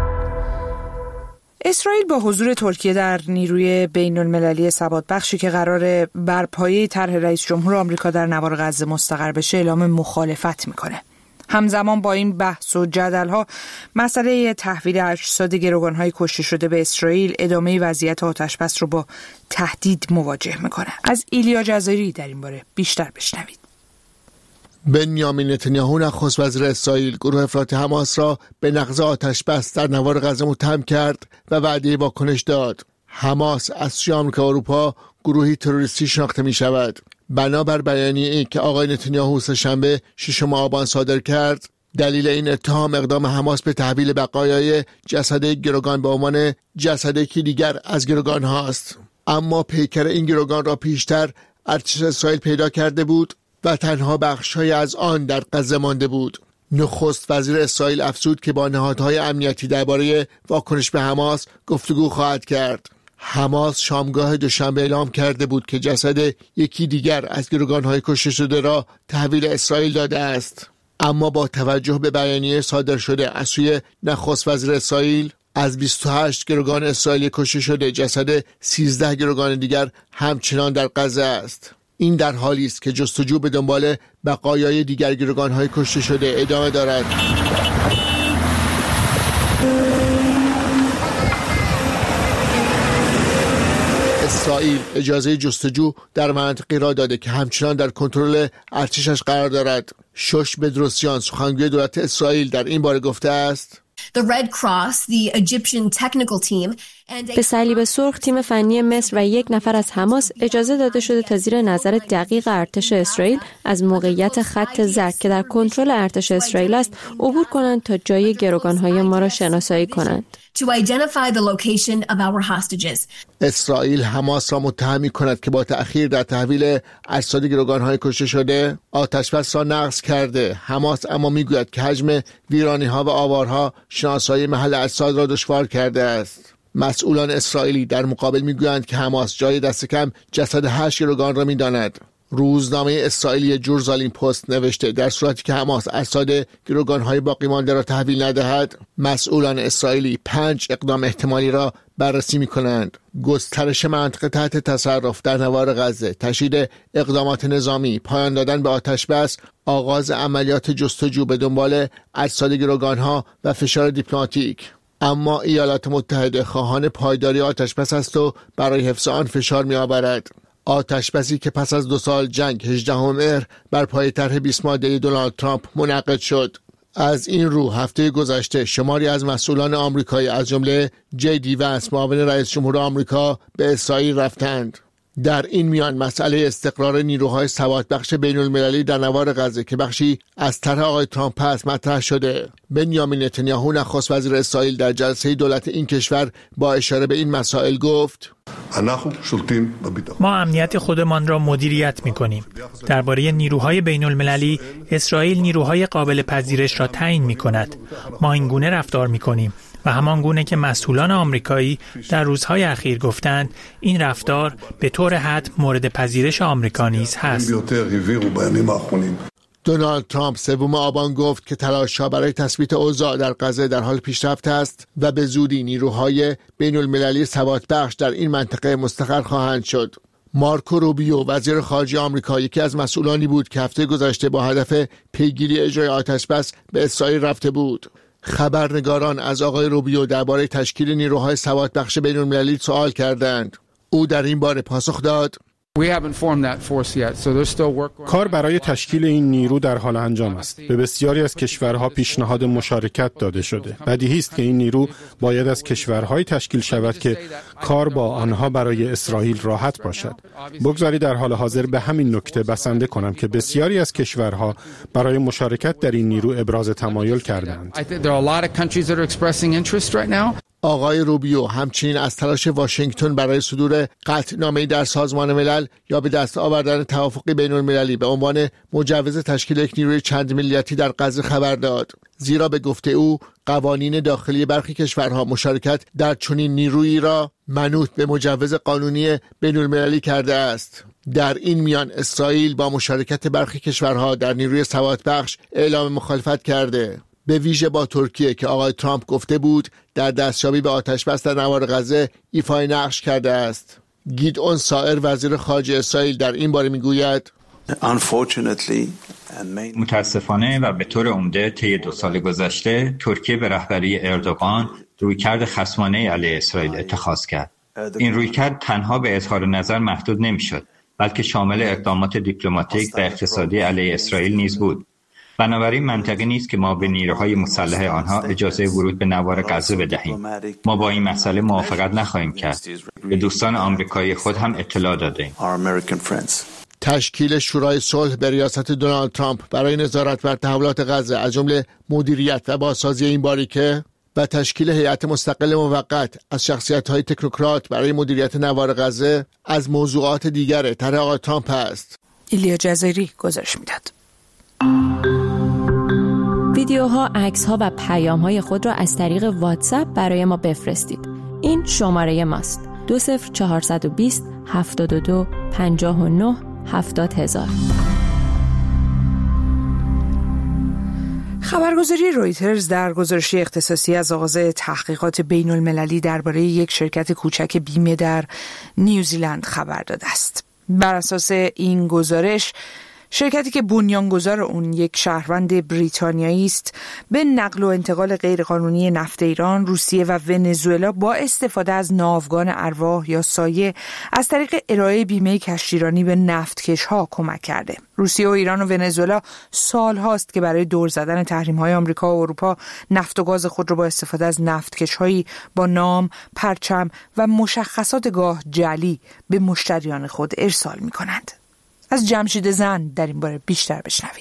اسرائیل با حضور ترکیه در نیروی بین المللی ثبات بخشی که قرار بر پایه طرح رئیس جمهور آمریکا در نوار غزه مستقر بشه اعلام مخالفت میکنه. همزمان با این بحث و جدل‌ها مسئله تحویل اجساد گروگان‌های کشته شده به اسرائیل ادامه وضعیت آتش‌بس رو با تهدید مواجه میکنه. از ایلیا جزایری در این باره بیشتر بشنوید. بنیامین نتانیاهو نخست وزیر اسرائیل گروه افراطی حماس را به نقض آتش‌بس در نوار غزه متهم کرد و وعده واکنش داد. حماس از سوی آمریکا و اروپا گروهی تروریستی شناخته می شود. بنابر بیانیه‌ای که آقای نتانیاهو سه‌شنبه ششم آبان صادر کرد، دلیل این اتهام اقدام حماس به تحویل بقایای جسد گروگان به عنوان جسد یکی دیگر از گروگان هاست. اما پیکر این گروگان را پیشتر ارتش اسرائیل پیدا کرده بود و تنها بخش‌های از آن در غزه مانده بود. نخست وزیر اسرائیل افزود که با نهادهای امنیتی درباره واکنش به حماس گفتگو خواهد کرد. حماس شامگاه دوشنبه اعلام کرده بود که جسد یکی دیگر از گروگان‌های کشته شده را تحویل اسرائیل داده است. اما با توجه به بیانیه صادر شده از سوی نخست وزیر اسرائیل، از بیست و هشت گروگان اسرائیلی کشته شده جسد سیزده گروگان دیگر همچنان در غزه است. این در حالی است که جستجو به دنبال بقایای دیگر گروگان‌های کشته شده ادامه دارد. اسرائیل اجازه جستجو در منطقه را داده که همچنان در کنترل ارتشش قرار دارد. شوش بدروسیان سخنگوی دولت اسرائیل در این باره گفته است: The Red Cross, the Egyptian technical team, به صلیب سرخ، تیم فنی مصر و یک نفر از حماس اجازه داده شده تا زیر نظر دقیق ارتش اسرائیل از موقعیت خط زرد که در کنترل ارتش اسرائیل است عبور کنند تا جای گروگان‌های ما را شناسایی کنند. to identify the location of our hostages. اسرائیل حماس را متهم می‌کند که با تأخیر در تحویل اجساد گروگان‌های کشته شده آتش‌بس را نقض کرده. حماس اما می‌گوید که حجم ویرانی‌ها و آوارها شناسایی محل اجساد را دشوار کرده است. مسئولان اسرائیلی در مقابل میگویند که حماس جای دست کم جسد هشت گروگان را میداند. روزنامه اسرائیلی جورزالیم پست نوشته در صورتی که حماس اجساد گروگان‌های باقی مانده را تحویل ندهد، مسئولان اسرائیلی پنج اقدام احتمالی را بررسی می‌کنند: گسترش منطقه تحت تصرف در نوار غزه، تشدید اقدامات نظامی، پایان دادن به آتش‌بس، آغاز عملیات جستجو به دنبال اجساد گروگان‌ها و فشار دیپلماتیک. اما ایالات متحده خواهان پایداری آتشبس است و برای حفظ آن فشار می‌آورد. آتشبسی که پس از دو سال جنگ هجدهم مهر بر پای طرح بیست ماده‌ای دونالد ترامپ منعقد شد. از این رو هفته گذشته شماری از مسئولان آمریکایی از جمله جی دی ونس معاون رئیس جمهور آمریکا به اسرائیل رفتند. در این میان مسئله استقرار نیروهای ثباتبخش بین‌المللی در نوار غزه که بخشی از طرح آقای ترامپ است مطرح شده. بنیامین نتانیاهو نخست وزیر اسرائیل در جلسه دولت این کشور با اشاره به این مسائل گفت: ما امنیت خودمان را مدیریت می‌کنیم. درباره نیروهای بین‌المللی، اسرائیل نیروهای قابل پذیرش را تعیین می‌کند. ما این گونه رفتار می‌کنیم و همان گونه که مسئولان آمریکایی در روزهای اخیر گفتند این رفتار به طور حد مورد پذیرش آمریکا نیز هست. دونالد ترامپ سوم آبان گفت که تلاش‌ها برای تثبیت اوضاع در غزه در حال پیشرفت است و به زودی نیروهای بین‌المللی ثباتبخش در این منطقه مستقر خواهند شد. مارکو روبیو وزیر خارجه آمریکا یکی از مسئولانی بود که هفته گذشته با هدف پیگیری اجرای آتشبس به اسرائیل رفته بود. خبرنگاران از آقای روبیو درباره تشکیل نیروهای ثباتبخش بین‌المللی سوال کردند. او در این باره پاسخ داد: کار برای تشکیل این نیرو در حال انجام است. به بسیاری از کشورها پیشنهاد مشارکت داده شده. بدیهی است که این نیرو باید از کشورهای تشکیل شود که کار با آنها برای اسرائیل راحت باشد. بگذارید در حال حاضر به همین نکته بسنده کنم که بسیاری از کشورها برای مشارکت در این نیرو ابراز تمایل کردند. آقای روبیو همچنین از تلاش واشنگتن برای صدور قطعنامه‌ای در سازمان ملل یا به دست آوردن توافقی بین‌المللی به عنوان مجوز تشکیل یک نیروی چند ملیتی در غزه خبر داد. زیرا به گفته او قوانین داخلی برخی کشورها مشارکت در چنین نیرویی را منوط به مجوز قانونی بین‌المللی کرده است. در این میان اسرائیل با مشارکت برخی کشورها در نیروی ثباتبخش اعلام مخالفت کرده، به ویژه با ترکیه که آقای ترامپ گفته بود در دستیابی به آتشبس در نوار غزه ایفای نقش کرده است. گیدئون سائر وزیر خارجه اسرائیل در این باره میگوید: متاسفانه و به طور عمده طی دو سال گذشته ترکیه به رهبری اردوغان رویکرد خصمانه علیه اسرائیل اتخاذ کرد. این رویکرد تنها به اظهار نظر محدود نمیشد، بلکه شامل اقدامات دیپلماتیک و اقتصادی علیه اسرائیل نیز بود. بنابراین منطقی نیست که ما به نیروهای مسلح آنها اجازه ورود به نوار غزه بدهیم. ما با این مسئله موافقت نخواهیم کرد. به دوستان آمریکایی خود هم اطلاع دادیم. تشکیل شورای صلح به ریاست دونالد ترامپ برای نظارت بر تحولات غزه از جمله مدیریت و بازسازی این باریکه و تشکیل هیئت مستقل موقت از شخصیت‌های تکنوکرات برای مدیریت نوار غزه از موضوعات دیگر طرح آقای ترامپ است. ایلیا جزیری گزارش میداد. ویدیوها، عکس‌ها و پیام‌های خود را از طریق واتساپ برای ما بفرستید. این شماره ماست: دو صفر چهارصد و بیست هفتاد و دو پنجاه و نه هفتاد هزار. خبرگزاری رویترز در گزارشی اختصاصی از آغاز تحقیقات بین المللی درباره یک شرکت کوچک بیمه در نیوزیلند خبر داده است. بر اساس این گزارش، شرکتی که بنیانگذار اون یک شهروند بریتانیایی است، به نقل و انتقال غیرقانونی نفت ایران، روسیه و ونزوئلا با استفاده از ناوگان ارواح یا سایه از طریق ارائه بیمه کشتیرانی به نفتکش‌ها کمک کرده. روسیه و ایران و ونزوئلا سال هاست که برای دور زدن تحریم‌های آمریکا و اروپا نفت و گاز خود را با استفاده از نفتکش‌هایی با نام، پرچم و مشخصات گاه جعلی به مشتریان خود ارسال می‌کنند. از جمشید زند در این باره بیشتر بشنوید.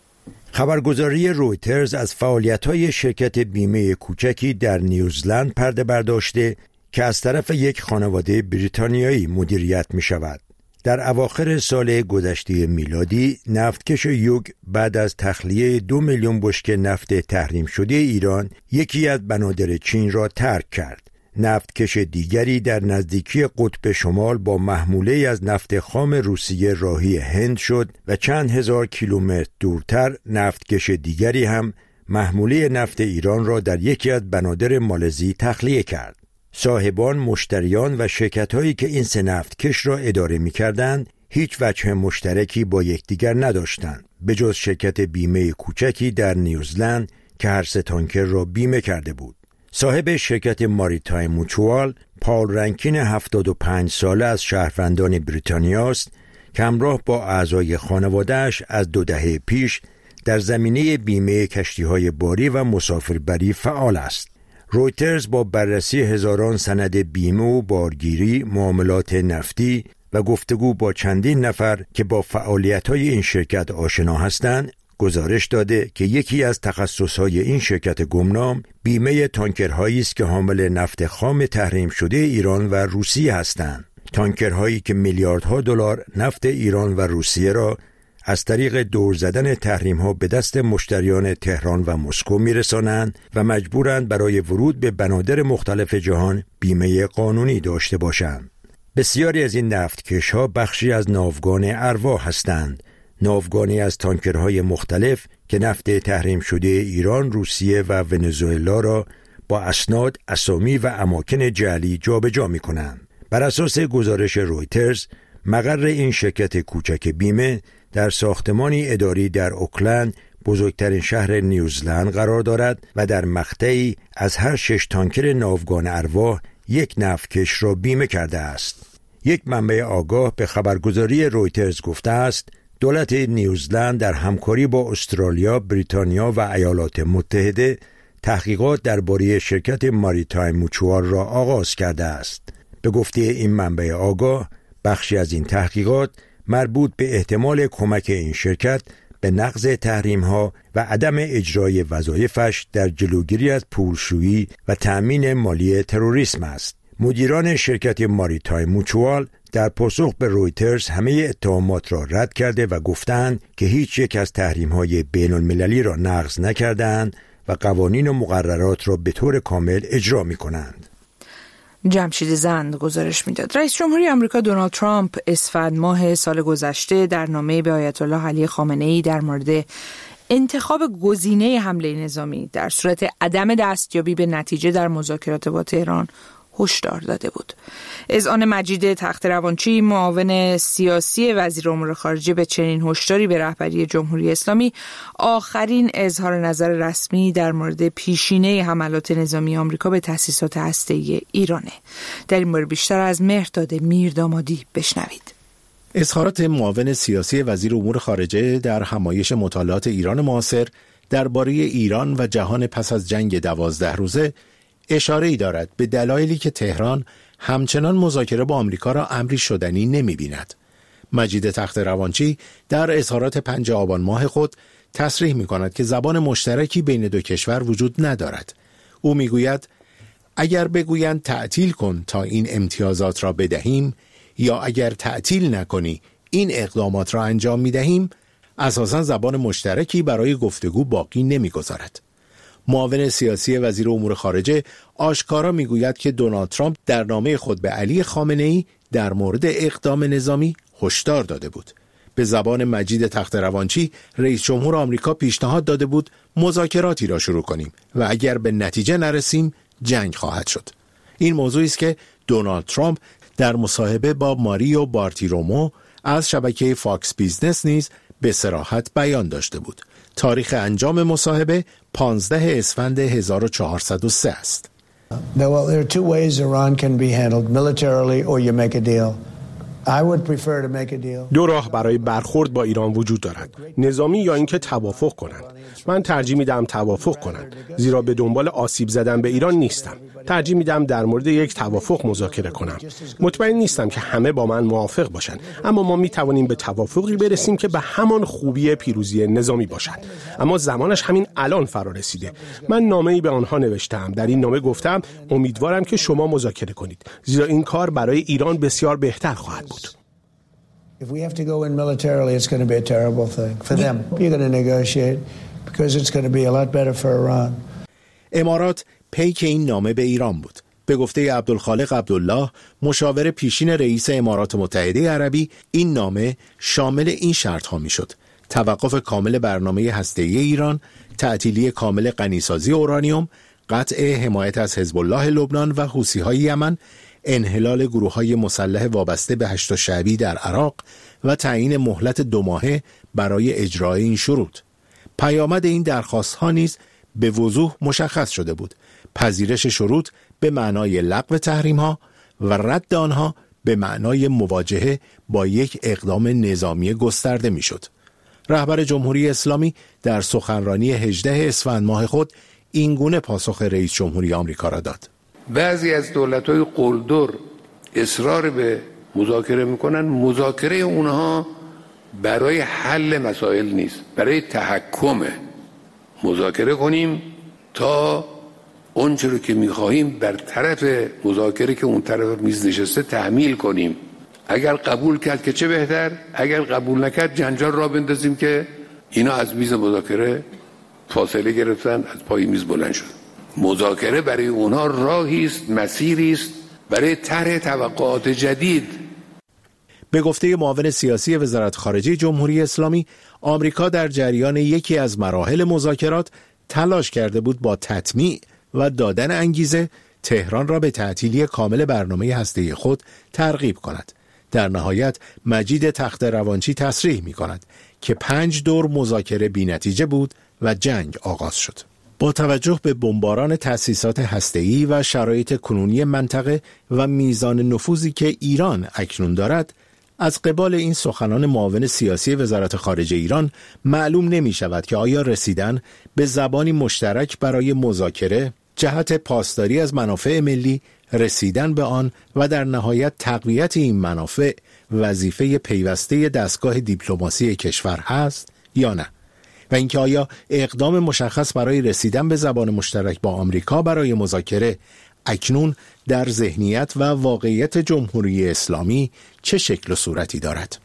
خبرگزاری رویترز از فعالیت‌های شرکت بیمه کوچکی در نیوزلند پرده برداشته که از طرف یک خانواده بریتانیایی مدیریت می‌شود. در اواخر سال گذشته میلادی، نفتکش یوگ بعد از تخلیه دو میلیون بشکه نفت تحریم شده ایران، یکی از بنادر چین را ترک کرد. نفتکش دیگری در نزدیکی قطب شمال با محموله از نفت خام روسیه راهی هند شد و چند هزار کیلومتر دورتر نفتکش دیگری هم محموله نفت ایران را در یکی از بنادر مالزی تخلیه کرد. صاحبان، مشتریان و شرکت‌هایی که این سه نفتکش را اداره می‌کردند هیچ وجه مشترکی با یکدیگر نداشتند، به جز شرکت بیمه کوچکی در نیوزلند که هر سه تانکر را بیمه کرده بود. صاحب شرکت ماریتایم موچوال، پال رنکین هفتاد و پنج ساله از شهروندان بریتانیا است که همراه با اعضای خانواده‌اش از دو دهه پیش در زمینه بیمه کشتی‌های باری و مسافربری فعال است. رویترز با بررسی هزاران سند بیمه و بارگیری، معاملات نفتی و گفتگو با چندین نفر که با فعالیت‌های این شرکت آشنا هستند، گزارش داده که یکی از تخصصهای این شرکت گمنام بیمه تانکرهایی است که حامل نفت خام تحریم شده ایران و روسیه هستند. تانکرهایی که میلیاردها دلار نفت ایران و روسیه را از طریق دور زدن تحریم‌ها به دست مشتریان تهران و مسکو میرسانند و مجبورند برای ورود به بنادر مختلف جهان بیمه قانونی داشته باشند. بسیاری از این نفتکش‌ها بخشی از ناوگان ارواح هستند. ناوگانی از تانکرهای مختلف که نفت تحریم شده ایران، روسیه و ونزوئلا را با اسناد، اسامی و اماکن جعلی جابجا می‌کنند. بر اساس گزارش رویترز، مقر این شرکت کوچک بیمه در ساختمانی اداری در اوکلند، بزرگترین شهر نیوزلند قرار دارد و در مقطعی از هر شش تانکر ناوگان ارواح یک نفتکش را بیمه کرده است. یک منبع آگاه به خبرگزاری رویترز گفته است دولت نیوزلند در همکاری با استرالیا، بریتانیا و ایالات متحده تحقیقات درباره شرکت ماریتایم موچوال را آغاز کرده است. به گفته این منبع آگاه، بخشی از این تحقیقات مربوط به احتمال کمک این شرکت به نقض تحریم‌ها و عدم اجرای وظایفش در جلوگیری از پولشویی و تأمین مالی تروریسم است. مدیران شرکت ماریتایم موچوال در پاسخ به رویترز همه اتهامات را رد کرده و گفتند که هیچ یک از تحریم‌های بین‌المللی را نقض نکردند و قوانین و مقررات را به طور کامل اجرا می‌کنند. جمشید زند گزارش میداد. رئیس جمهوری آمریکا دونالد ترامپ اسفند ماه سال گذشته در نامه‌ای به آیت الله علی خامنه‌ای در مورد انتخاب گزینه حمله نظامی در صورت عدم دستیابی به نتیجه در مذاکرات با تهران هشدار داده بود. اذعان مجید تخت روانچی، معاون سیاسی وزیر امور خارجه، به چنین هشداری به رهبری جمهوری اسلامی آخرین اظهار نظر رسمی در مورد پیشینه حملات نظامی آمریکا به تأسیسات هسته‌ای ایرانه. در این باره بیشتر از مهرداد میردامادی بشنوید. اظهارات معاون سیاسی وزیر امور خارجه در همایش مطالعات ایران معاصر درباره ایران و جهان پس از جنگ دوازده روزه اشاره‌ای دارد به دلایلی که تهران همچنان مذاکره با آمریکا را امری شدنی نمی‌بیند. مجید تخت روانچی در اظهارات پنجم آبان ماه خود تصریح می‌کند که زبان مشترکی بین دو کشور وجود ندارد. او می‌گوید اگر بگویند تعطیل کن تا این امتیازات را بدهیم یا اگر تعطیل نکنی این اقدامات را انجام می‌دهیم، اساساً زبان مشترکی برای گفتگو باقی نمی‌گذارد. معاون سیاسی وزیر امور خارجه آشکارا میگوید که دونالد ترامپ در نامه خود به علی خامنه‌ای در مورد اقدام نظامی هشدار داده بود. به زبان مجید تخت‌روانچی رئیس جمهور آمریکا پیشنهاد داده بود مذاکراتی را شروع کنیم و اگر به نتیجه نرسیم جنگ خواهد شد. این موضوعی است که دونالد ترامپ در مصاحبه با ماریو بارتیرومو از شبکه فاکس بیزنس نیز به صراحت بیان داشته بود. تاریخ انجام مصاحبه پانزده اسفند هزار و چهارصد و سه است. Well, there are two ways Iran can be handled, militarily or you make a deal. دو راه برای برخورد با ایران وجود دارد، نظامی یا اینکه توافق کنند. من ترجیح میدم توافق کنند، زیرا به دنبال آسیب زدن به ایران نیستم. ترجیح میدم در مورد یک توافق مذاکره کنم. مطمئن نیستم که همه با من موافق باشند، اما ما میتوانیم به توافقی برسیم که به همان خوبی پیروزی نظامی باشد. اما زمانش همین الان فرا رسیده. من نامه‌ای به آنها نوشتم. در این نامه گفتم امیدوارم که شما مذاکره کنید، زیرا این کار برای ایران بسیار بهتر خواهد بود. If we have to go in militarily, it's going to be a terrible thing for them. You're going to negotiate because it's going to be a lot better for Iran. امارات پیک این نامه به ایران بود. به گفته عبدالخالق عبدالله، مشاور پیشین رئیس امارات متحده عربی، این نامه شامل این شرط‌ها میشد: توقف کامل برنامه هسته‌ای ایران، تعطیلی کامل غنیسازی اورانیوم، قطع حمایت از حزب الله لبنان و حوثی‌های یمن، انحلال گروه‌های مسلح وابسته به هشت شعبی در عراق و تعیین مهلت دو ماهه برای اجرای این شروط. پیامد این درخواست‌ها نیز به وضوح مشخص شده بود: پذیرش شروط به معنای لغو تحریم‌ها و رد آنها به معنای مواجهه با یک اقدام نظامی گسترده می‌شد. رهبر جمهوری اسلامی در سخنرانی هجدهم اسفند ماه خود این گونه پاسخ رئیس جمهوری آمریکا را داد: بعضی از دولت‌های قلدر اصرار به مذاکره می‌کنن. مذاکره اونها برای حل مسائل نیست، برای تحکمه. مذاکره کنیم تا اونچه رو که می‌خواهیم بر طرف مذاکره که اون طرف میز نشسته تحمیل کنیم. اگر قبول کرد که چه بهتر، اگر قبول نکرد جنجال را بندازیم که اینا از میز مذاکره فاصله گرفتن، از پای میز بلند شد. مذاکره برای اونها راهی است، مسیری است برای طرح توقعات جدید. به گفته معاون سیاسی وزارت خارجه جمهوری اسلامی، آمریکا در جریان یکی از مراحل مذاکرات تلاش کرده بود با تطمیع و دادن انگیزه تهران را به تعطیلی کامل برنامه هسته‌ای خود ترغیب کند. در نهایت مجید تخت‌روانچی تصریح می کند که پنج دور مذاکره بی‌نتیجه بود و جنگ آغاز شد. با توجه به بمباران تأسیسات هسته‌ای و شرایط کنونی منطقه و میزان نفوذی که ایران اکنون دارد، از قبال این سخنان معاون سیاسی وزارت خارجه ایران معلوم نمی شود که آیا رسیدن به زبانی مشترک برای مذاکره جهت پاسداری از منافع ملی، رسیدن به آن و در نهایت تقویت این منافع وظیفه پیوسته دستگاه دیپلماسی کشور هست یا نه، و اینکه آیا اقدام مشخص برای رسیدن به زبان مشترک با آمریکا برای مذاکره اکنون در ذهنیت و واقعیت جمهوری اسلامی چه شکل و صورتی دارد؟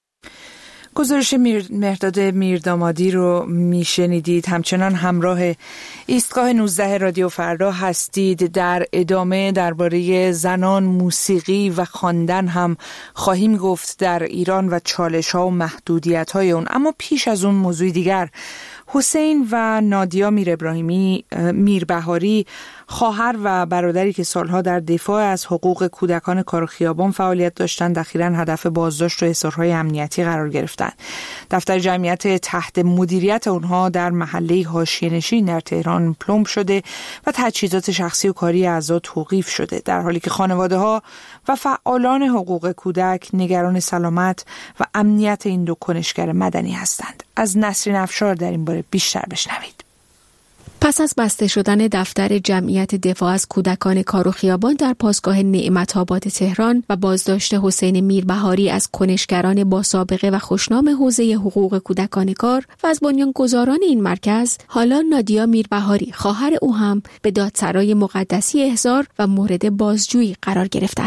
گزارش میر... مهرداد میردامادی رو میشنیدید. همچنان همراه ایستگاه نوزده رادیو فردا هستید. در ادامه درباره زنان، موسیقی و خواندن هم خواهیم گفت در ایران و چالش ها و محدودیت های اون. اما پیش از اون موضوع دیگر، حسین و نادیا میر ابراهیمی میربهاری، خواهر و برادری که سالها در دفاع از حقوق کودکان کار و خیابان فعالیت داشتند، اخیراً هدف بازداشت و حصارهای امنیتی قرار گرفتند. دفتر جمعیت تحت مدیریت اونها در محله حاشیه‌نشین در تهران پلمب شده و تجهیزات شخصی و کاری اعضا توقیف شده، در حالی که خانواده‌ها و فعالان حقوق کودک نگران سلامت و امنیت این دو کنشگر مدنی هستند. از نسرین افشار در این باره بیشتر بشنوید. پس از بسته شدن دفتر جمعیت دفاع از کودکان کار و خیابان در پاسگاه نعمت آباد تهران و بازداشت حسین میربهاری از کنشگران با سابقه و خوشنام حوزه حقوق کودکان کار و از بنیانگذاران این مرکز، حالا نادیا میربهاری خواهر او هم به دادسرای مقدسی احضار و مورد بازجویی قرار گرفته است.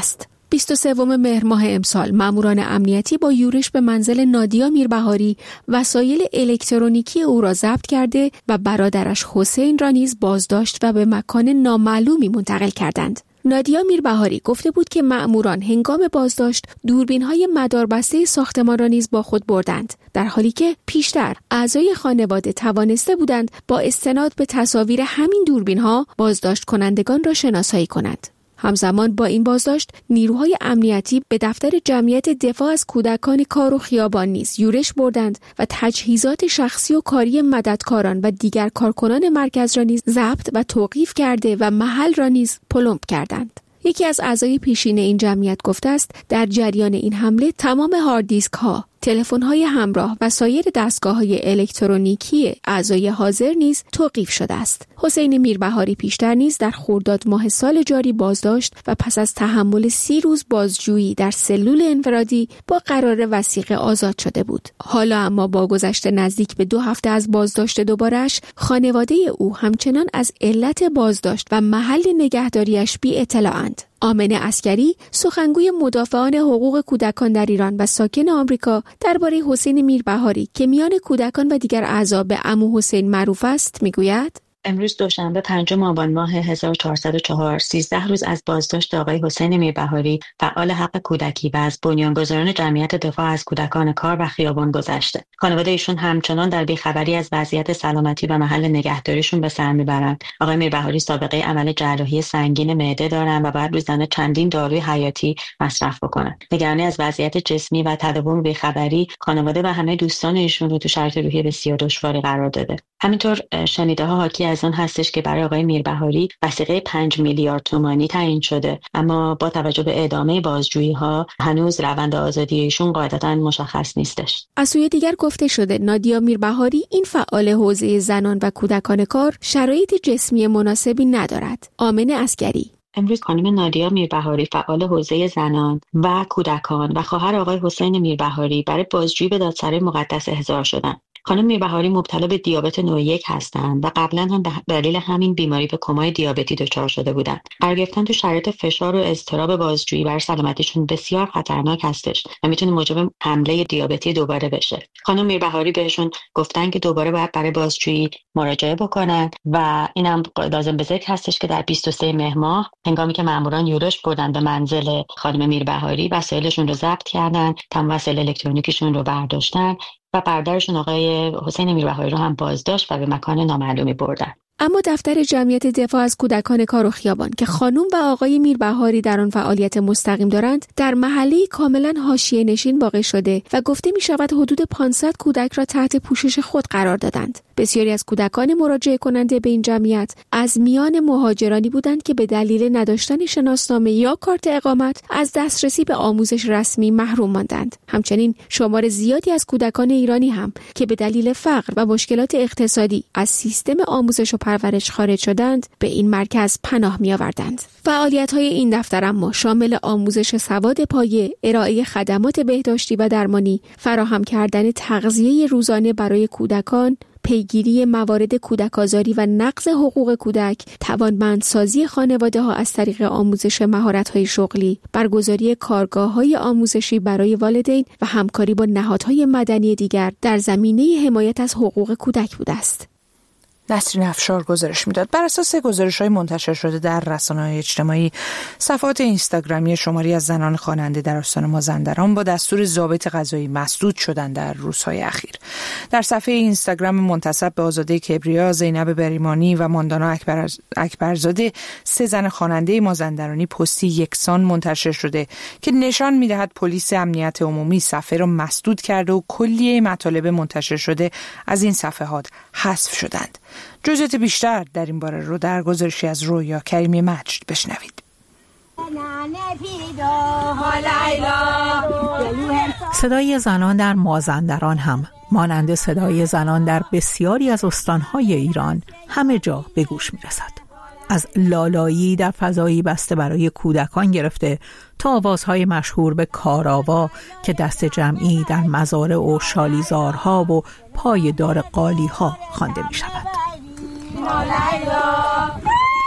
بیست و سوم مهر ماه امسال ماموران امنیتی با یورش به منزل نادیا میربهاری وسایل الکترونیکی او را ضبط کرده و برادرش حسین را نیز بازداشت و به مکان نامعلومی منتقل کردند. نادیا میربهاری گفته بود که مأموران هنگام بازداشت دوربین‌های مداربسته ساختمان را نیز با خود بردند، در حالی که پیشتر اعضای خانواده توانسته بودند با استناد به تصاویر همین دوربین‌ها بازداشت کنندگان را شناسایی کنند. همزمان با این بازداشت نیروهای امنیتی به دفتر جمعیت دفاع از کودکان کار و خیابان نیز یورش بردند و تجهیزات شخصی و کاری مددکاران و دیگر کارکنان مرکز را نیز ضبط و توقیف کرده و محل را نیز پلمب کردند. یکی از اعضای پیشین این جمعیت گفته است در جریان این حمله تمام هارد دیسک ها، تلفن‌های همراه و سایر دستگاه‌های الکترونیکی اعضای حاضر نیز توقیف شده است. حسین میربهاری پیشتر نیز در خرداد ماه سال جاری بازداشت و پس از تحمل سی روز بازجویی در سلول انفرادی با قرار وثیقه آزاد شده بود. حالا اما با گذشت نزدیک به دو هفته از بازداشت دوباره‌اش، خانواده او همچنان از علت بازداشت و محل نگهداریش بی اطلاعند. آمنه عسکری، سخنگوی مدافعان حقوق کودکان در ایران و ساکن آمریکا، درباره حسین میربهاری که میان کودکان و دیگر اعضا به عمو حسین معروف است میگوید: امروز دوشنبه پنجم آبان ماه هزار و چهارصد و چهار، سیزده روز از بازداشت آقای حسین میربهاری، فعال حق کودکی و از بنیانگذاران جمعیت دفاع از کودکان کار و خیابان گذشته. خانواده ایشون همچنان در بیخبری از وضعیت سلامتی و محل نگهداریشون به سر میبرند. آقای میربهاری سابقه عمل جراحی سنگین معده دارند و بعد روزانه چندین داروی حیاتی مصرف بکنند. نگرانی از وضعیت جسمی و تداوم بیخبری خانواده و همه دوستان ایشون رو تو شرایط روحی بسیار دشواری قرار داده. همینطور شنیده‌ها حاکی از اون هستش که برای آقای میربهاری وثیقه پنج میلیارد تومانی تعیین شده، اما با توجه به ادامه بازجویی‌ها هنوز روند آزادی ایشون قاعدتاً مشخص نیستش. از سوی دیگر گفته شده نادیا میربهاری، این فعال حوزه زنان و کودکان کار، شرایط جسمی مناسبی ندارد. آمنه عسکری: امروز خانم نادیا میربهاری، فعال حوزه زنان و کودکان و خواهر آقای حسین میربهاری، برای بازجویی به دادسرای مقدس احضار شدند. خانم میربهاری مبتلا به دیابت نوع یک هستند و قبلا هم به دلیل همین بیماری به کمای دیابتی دچار شده بودند. قرار گرفتن تو شرایط فشار و اضطراب بازجویی بر سلامتیشون بسیار خطرناک هستش و میتونه موجب حمله دیابتی دوباره بشه. خانم میربهاری بهشون گفتن که دوباره باید برای بازجویی مراجعه بکنن و اینم لازم به ذکر هستش که در بیست و سوم مهر ماه هنگامی که ماموران یورش بردن به منزل خانم میربهاری، وسایلشون رو ضبط کردن، تمام وسایل الکترونیکیشون رو برداشتن و برادرشون آقای حسین میربهاری رو هم بازداشت و به مکان نامعلومی بردن. اما دفتر جمعیت دفاع از کودکان کار و خیابان که خانم و آقای میربهاری در آن فعالیت مستقیم دارند، در محله کاملا حاشیه نشین واقع شده و گفته می شود حدود پانصد کودک را تحت پوشش خود قرار دادند. بسیاری از کودکان مراجعه کننده به این جمعیت از میان مهاجرانی بودند که به دلیل نداشتن شناسنامه یا کارت اقامت از دسترسی به آموزش رسمی محروم ماندند. همچنین شمار زیادی از کودکان ایرانی هم که به دلیل فقر و مشکلات اقتصادی از سیستم آموزش و پرورش خارج شدند به این مرکز پناه می آوردند. فعالیت‌های این دفتر اما شامل آموزش سواد پایه، ارائه خدمات بهداشتی و درمانی، فراهم کردن تغذیه روزانه برای کودکان، پیگیری موارد کودک آزاری و نقض حقوق کودک، توانمندسازی خانواده‌ها از طریق آموزش مهارت‌های شغلی، برگزاری کارگاه‌های آموزشی برای والدین و همکاری با نهادهای مدنی دیگر در زمینه حمایت از حقوق کودک بوده است. نسرین افشار گزارش میداد. بر اساس گزارش‌های منتشر شده در رسانه‌های اجتماعی، صفحات اینستاگرامی شماری از زنان خواننده در استان مازندران با دستور ضابط قضایی مسدود شدند در روزهای اخیر. در صفحه اینستاگرام منتسب به آزاده کبریا، زینب بریمانی و ماندانا اکبر اکبرزاده، سه زن خواننده مازندرانی، پستی یکسان منتشر شده که نشان می‌دهد پلیس امنیت عمومی صفحه را مسدود کرده و کلیه مطالب منتشر شده از این صفحات حذف شدند. جزئیات بیشتر در این باره رو در گزارشی از رویا کریمی مجد بشنوید. صدای زنان در مازندران هم مانند صدای زنان در بسیاری از استانهای ایران همه جا به گوش میرسد. از لالایی در فضایی بسته برای کودکان گرفته تا آوازهای مشهور به کاراوا که دست جمعی در مزارع و شالیزارها و پایدار قالیها خوانده می شود.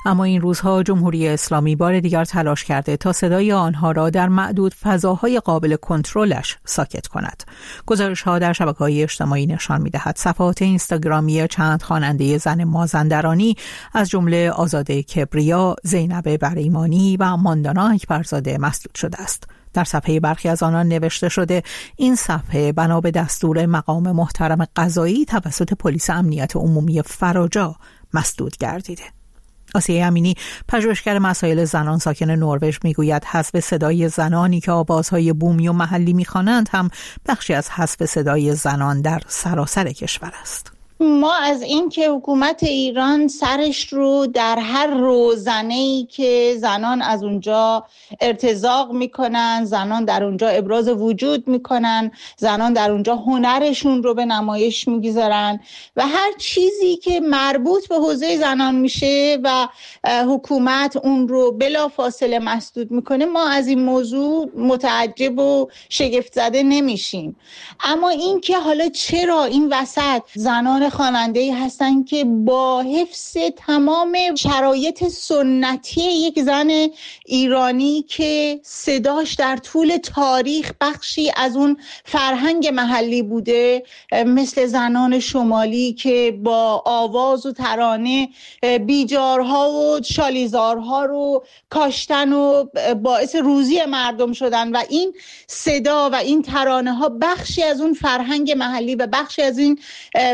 اما این روزها جمهوری اسلامی بار دیگر تلاش کرده تا صدای آنها را در معدود فضاهای قابل کنترلش ساکت کند. گزارش‌ها در شبکه‌های اجتماعی نشان می‌دهد صفحات اینستاگرامی چند خواننده زن مازندرانی از جمله آزاده کبریا، زینب بریمانی و ماندانا اکبرزاده مسدود شده است. در صفحه برخی از آنان نوشته شده این صفحه بنا به دستور مقام محترم قضایی توسط پلیس امنیت عمومی فراجا مسدود گردیده. آسیه امینی، پژوهشگر مسائل زنان ساکن نروژ، میگوید حذف صدای زنانی که آوازهای بومی و محلی میخوانند هم بخشی از حذف صدای زنان در سراسر کشور است. ما از این که حکومت ایران سرش رو در هر روزنه‌ای که زنان از اونجا ارتزاق میکنن، زنان در اونجا ابراز وجود میکنن، زنان در اونجا هنرشون رو به نمایش میگذارن و هر چیزی که مربوط به حوزه زنان میشه و حکومت اون رو بلا فاصله مسدود میکنه، ما از این موضوع متعجب و شگفت زده نمیشیم. اما این که حالا چرا این وسط زنان خواننده‌ای هستن که با حفظ تمام شرایط سنتی یک زن ایرانی که صداش در طول تاریخ بخشی از اون فرهنگ محلی بوده، مثل زنان شمالی که با آواز و ترانه بیجارها و شالیزارها رو کاشتن و باعث روزی مردم شدن و این صدا و این ترانه ها بخشی از اون فرهنگ محلی و بخشی از این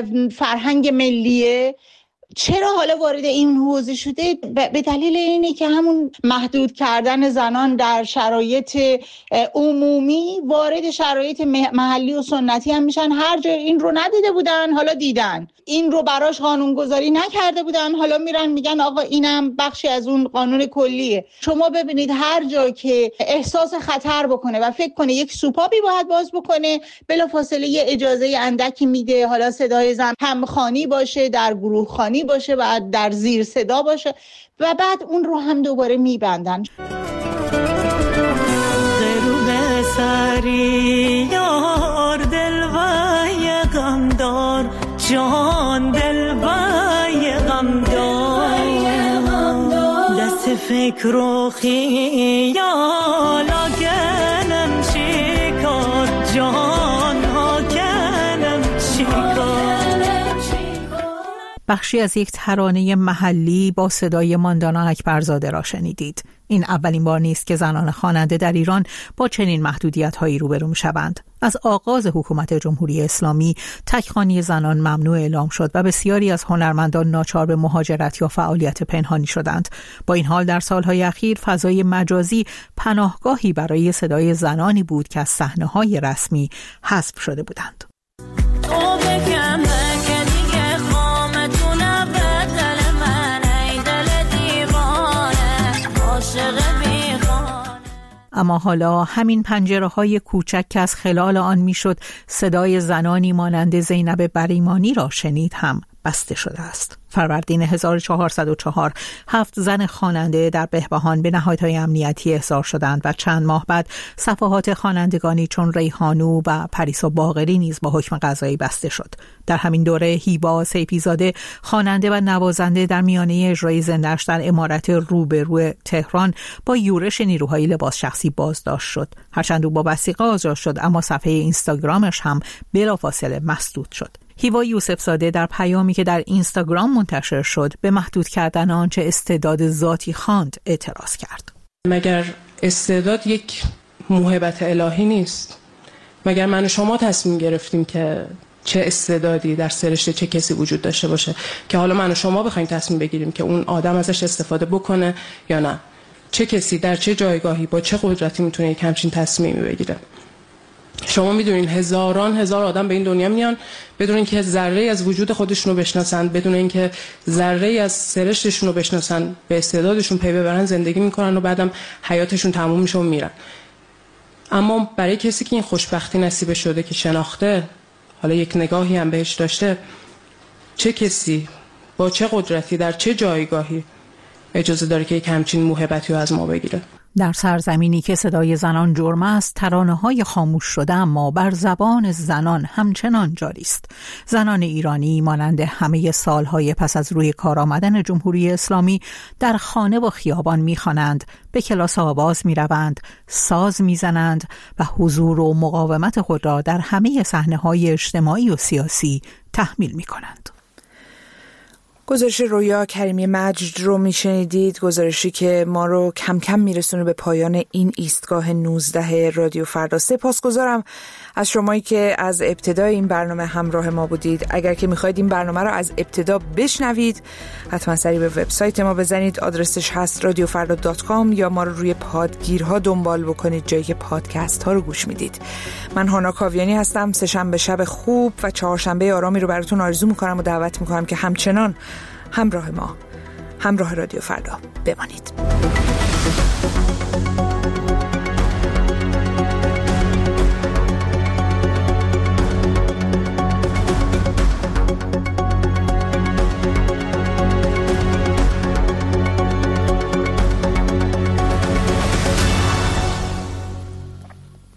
فرهنگ ملیه، چرا حالا وارد این حوزه شده؟ به دلیل اینه که همون محدود کردن زنان در شرایط عمومی وارد شرایط محلی و سنتی هم میشن. هر جا این رو ندیده بودن حالا دیدن، این رو براش قانونگذاری نکرده بودن حالا میرن میگن آقا اینم بخشی از اون قانون کلیه. شما ببینید هر جا که احساس خطر بکنه و فکر کنه یک سوپاپی باید باز بکنه، بلافاصله یه اجازه اندکی میده، حالا صدای زن همخوانی باشه، در گروه خوانی باشه و در زیر صدا باشه و بعد اون رو هم دوباره میبندن. غروب سری یار دل و غم دار، جان دل و غم دار، دست فکر و خیال آگنم شکار، جان آگنم شکار. بخشی از یک ترانه محلی با صدای ماندانا اکبرزاده را شنیدید. این اولین بار نیست که زنان خواننده در ایران با چنین محدودیت‌هایی روبرو می‌شوند. از آغاز حکومت جمهوری اسلامی تک‌خوانی زنان ممنوع اعلام شد و بسیاری از هنرمندان ناچار به مهاجرت یا فعالیت پنهانی شدند. با این حال در سالهای اخیر فضای مجازی پناهگاهی برای صدای زنانی بود که از صحنه‌های رسمی حذف شده بودند. اما حالا همین پنجره‌های کوچک که از خلال آن میشد صدای زنانی مانند زینب بریمانی را شنید هم بسته شده است. فروردین هزار و چهارصد و چهار هفت زن خواننده در بهبهان به نهادهای امنیتی احضار شدند و چند ماه بعد صفحات خوانندگانی چون ریحانو و پریسا باقری نیز با حکم قضایی بسته شد. در همین دوره هیوا سیفی‌زاده خواننده و نوازنده در میانه اجرای زنده‌اش در عمارت روبرو تهران با یورش نیروهای لباس شخصی بازداشت شد. هرچند او با وثیقه آزاد شد اما صفحه اینستاگرامش هم بلافاصله مسدود شد. هیوا یوسفزاده در پیامی که در اینستاگرام منتشر شد به محدود کردن آنچه استعداد ذاتی خواند اعتراض کرد. مگر استعداد یک موهبت الهی نیست؟ مگر من و شما تصمیم گرفتیم که چه استعدادی در سرشت چه کسی وجود داشته باشه که حالا من و شما بخوایم تصمیم بگیریم که اون آدم ازش استفاده بکنه یا نه؟ چه کسی در چه جایگاهی با چه قدرتی میتونه یک همچین تصمیمی بگیره؟ شما میدونین هزاران هزار آدم به این دنیا میان بدون اینکه ذره از وجود خودشون رو بشناسن، بدون اینکه ذره از سرشتشون رو بشناسن، به استعدادشون پی ببرن، زندگی میکنن و بعدم حیاتشون تموم میشه و میرن. اما برای کسی که این خوشبختی نصیب شده که شناخته، حالا یک نگاهی هم بهش داشته، چه کسی با چه قدرتی در چه جایگاهی اجازه داره که یک همچین موهبتی رو از ما بگیره؟ در سرزمینی که صدای زنان جرم است، ترانه‌های خاموش شده اما بر زبان زنان همچنان جاری است. زنان ایرانی مانند همه سالهای پس از روی کار آمدن جمهوری اسلامی در خانه و خیابان می‌خوانند، به کلاس آواز می‌روند، ساز می‌زنند و حضور و مقاومت خود را در همه صحنه‌های اجتماعی و سیاسی تحمیل می‌کنند. گزارش رویا کریمی مجد رو میشنیدید، گزارشی که ما رو کم کم میرسونه به پایان این ایستگاه نوزده رادیو فردا. سپاسگزارم از شمایی که از ابتدای این برنامه همراه ما بودید. اگر که میخواید این برنامه رو از ابتدا بشنوید، حتما سری به وبسایت ما بزنید، آدرسش هست رادیو فردا دات کام، یا ما رو روی پادگیرها دنبال بکنید، جایی که پادکست ها رو گوش میدید. من هانا کاویانی هستم. سه‌شنبه شب خوب و چهارشنبه آرامی رو براتون آرزو میکنم و دعوت میکنم که همچنان همراه ما، همراه رادیو فردا بمانید.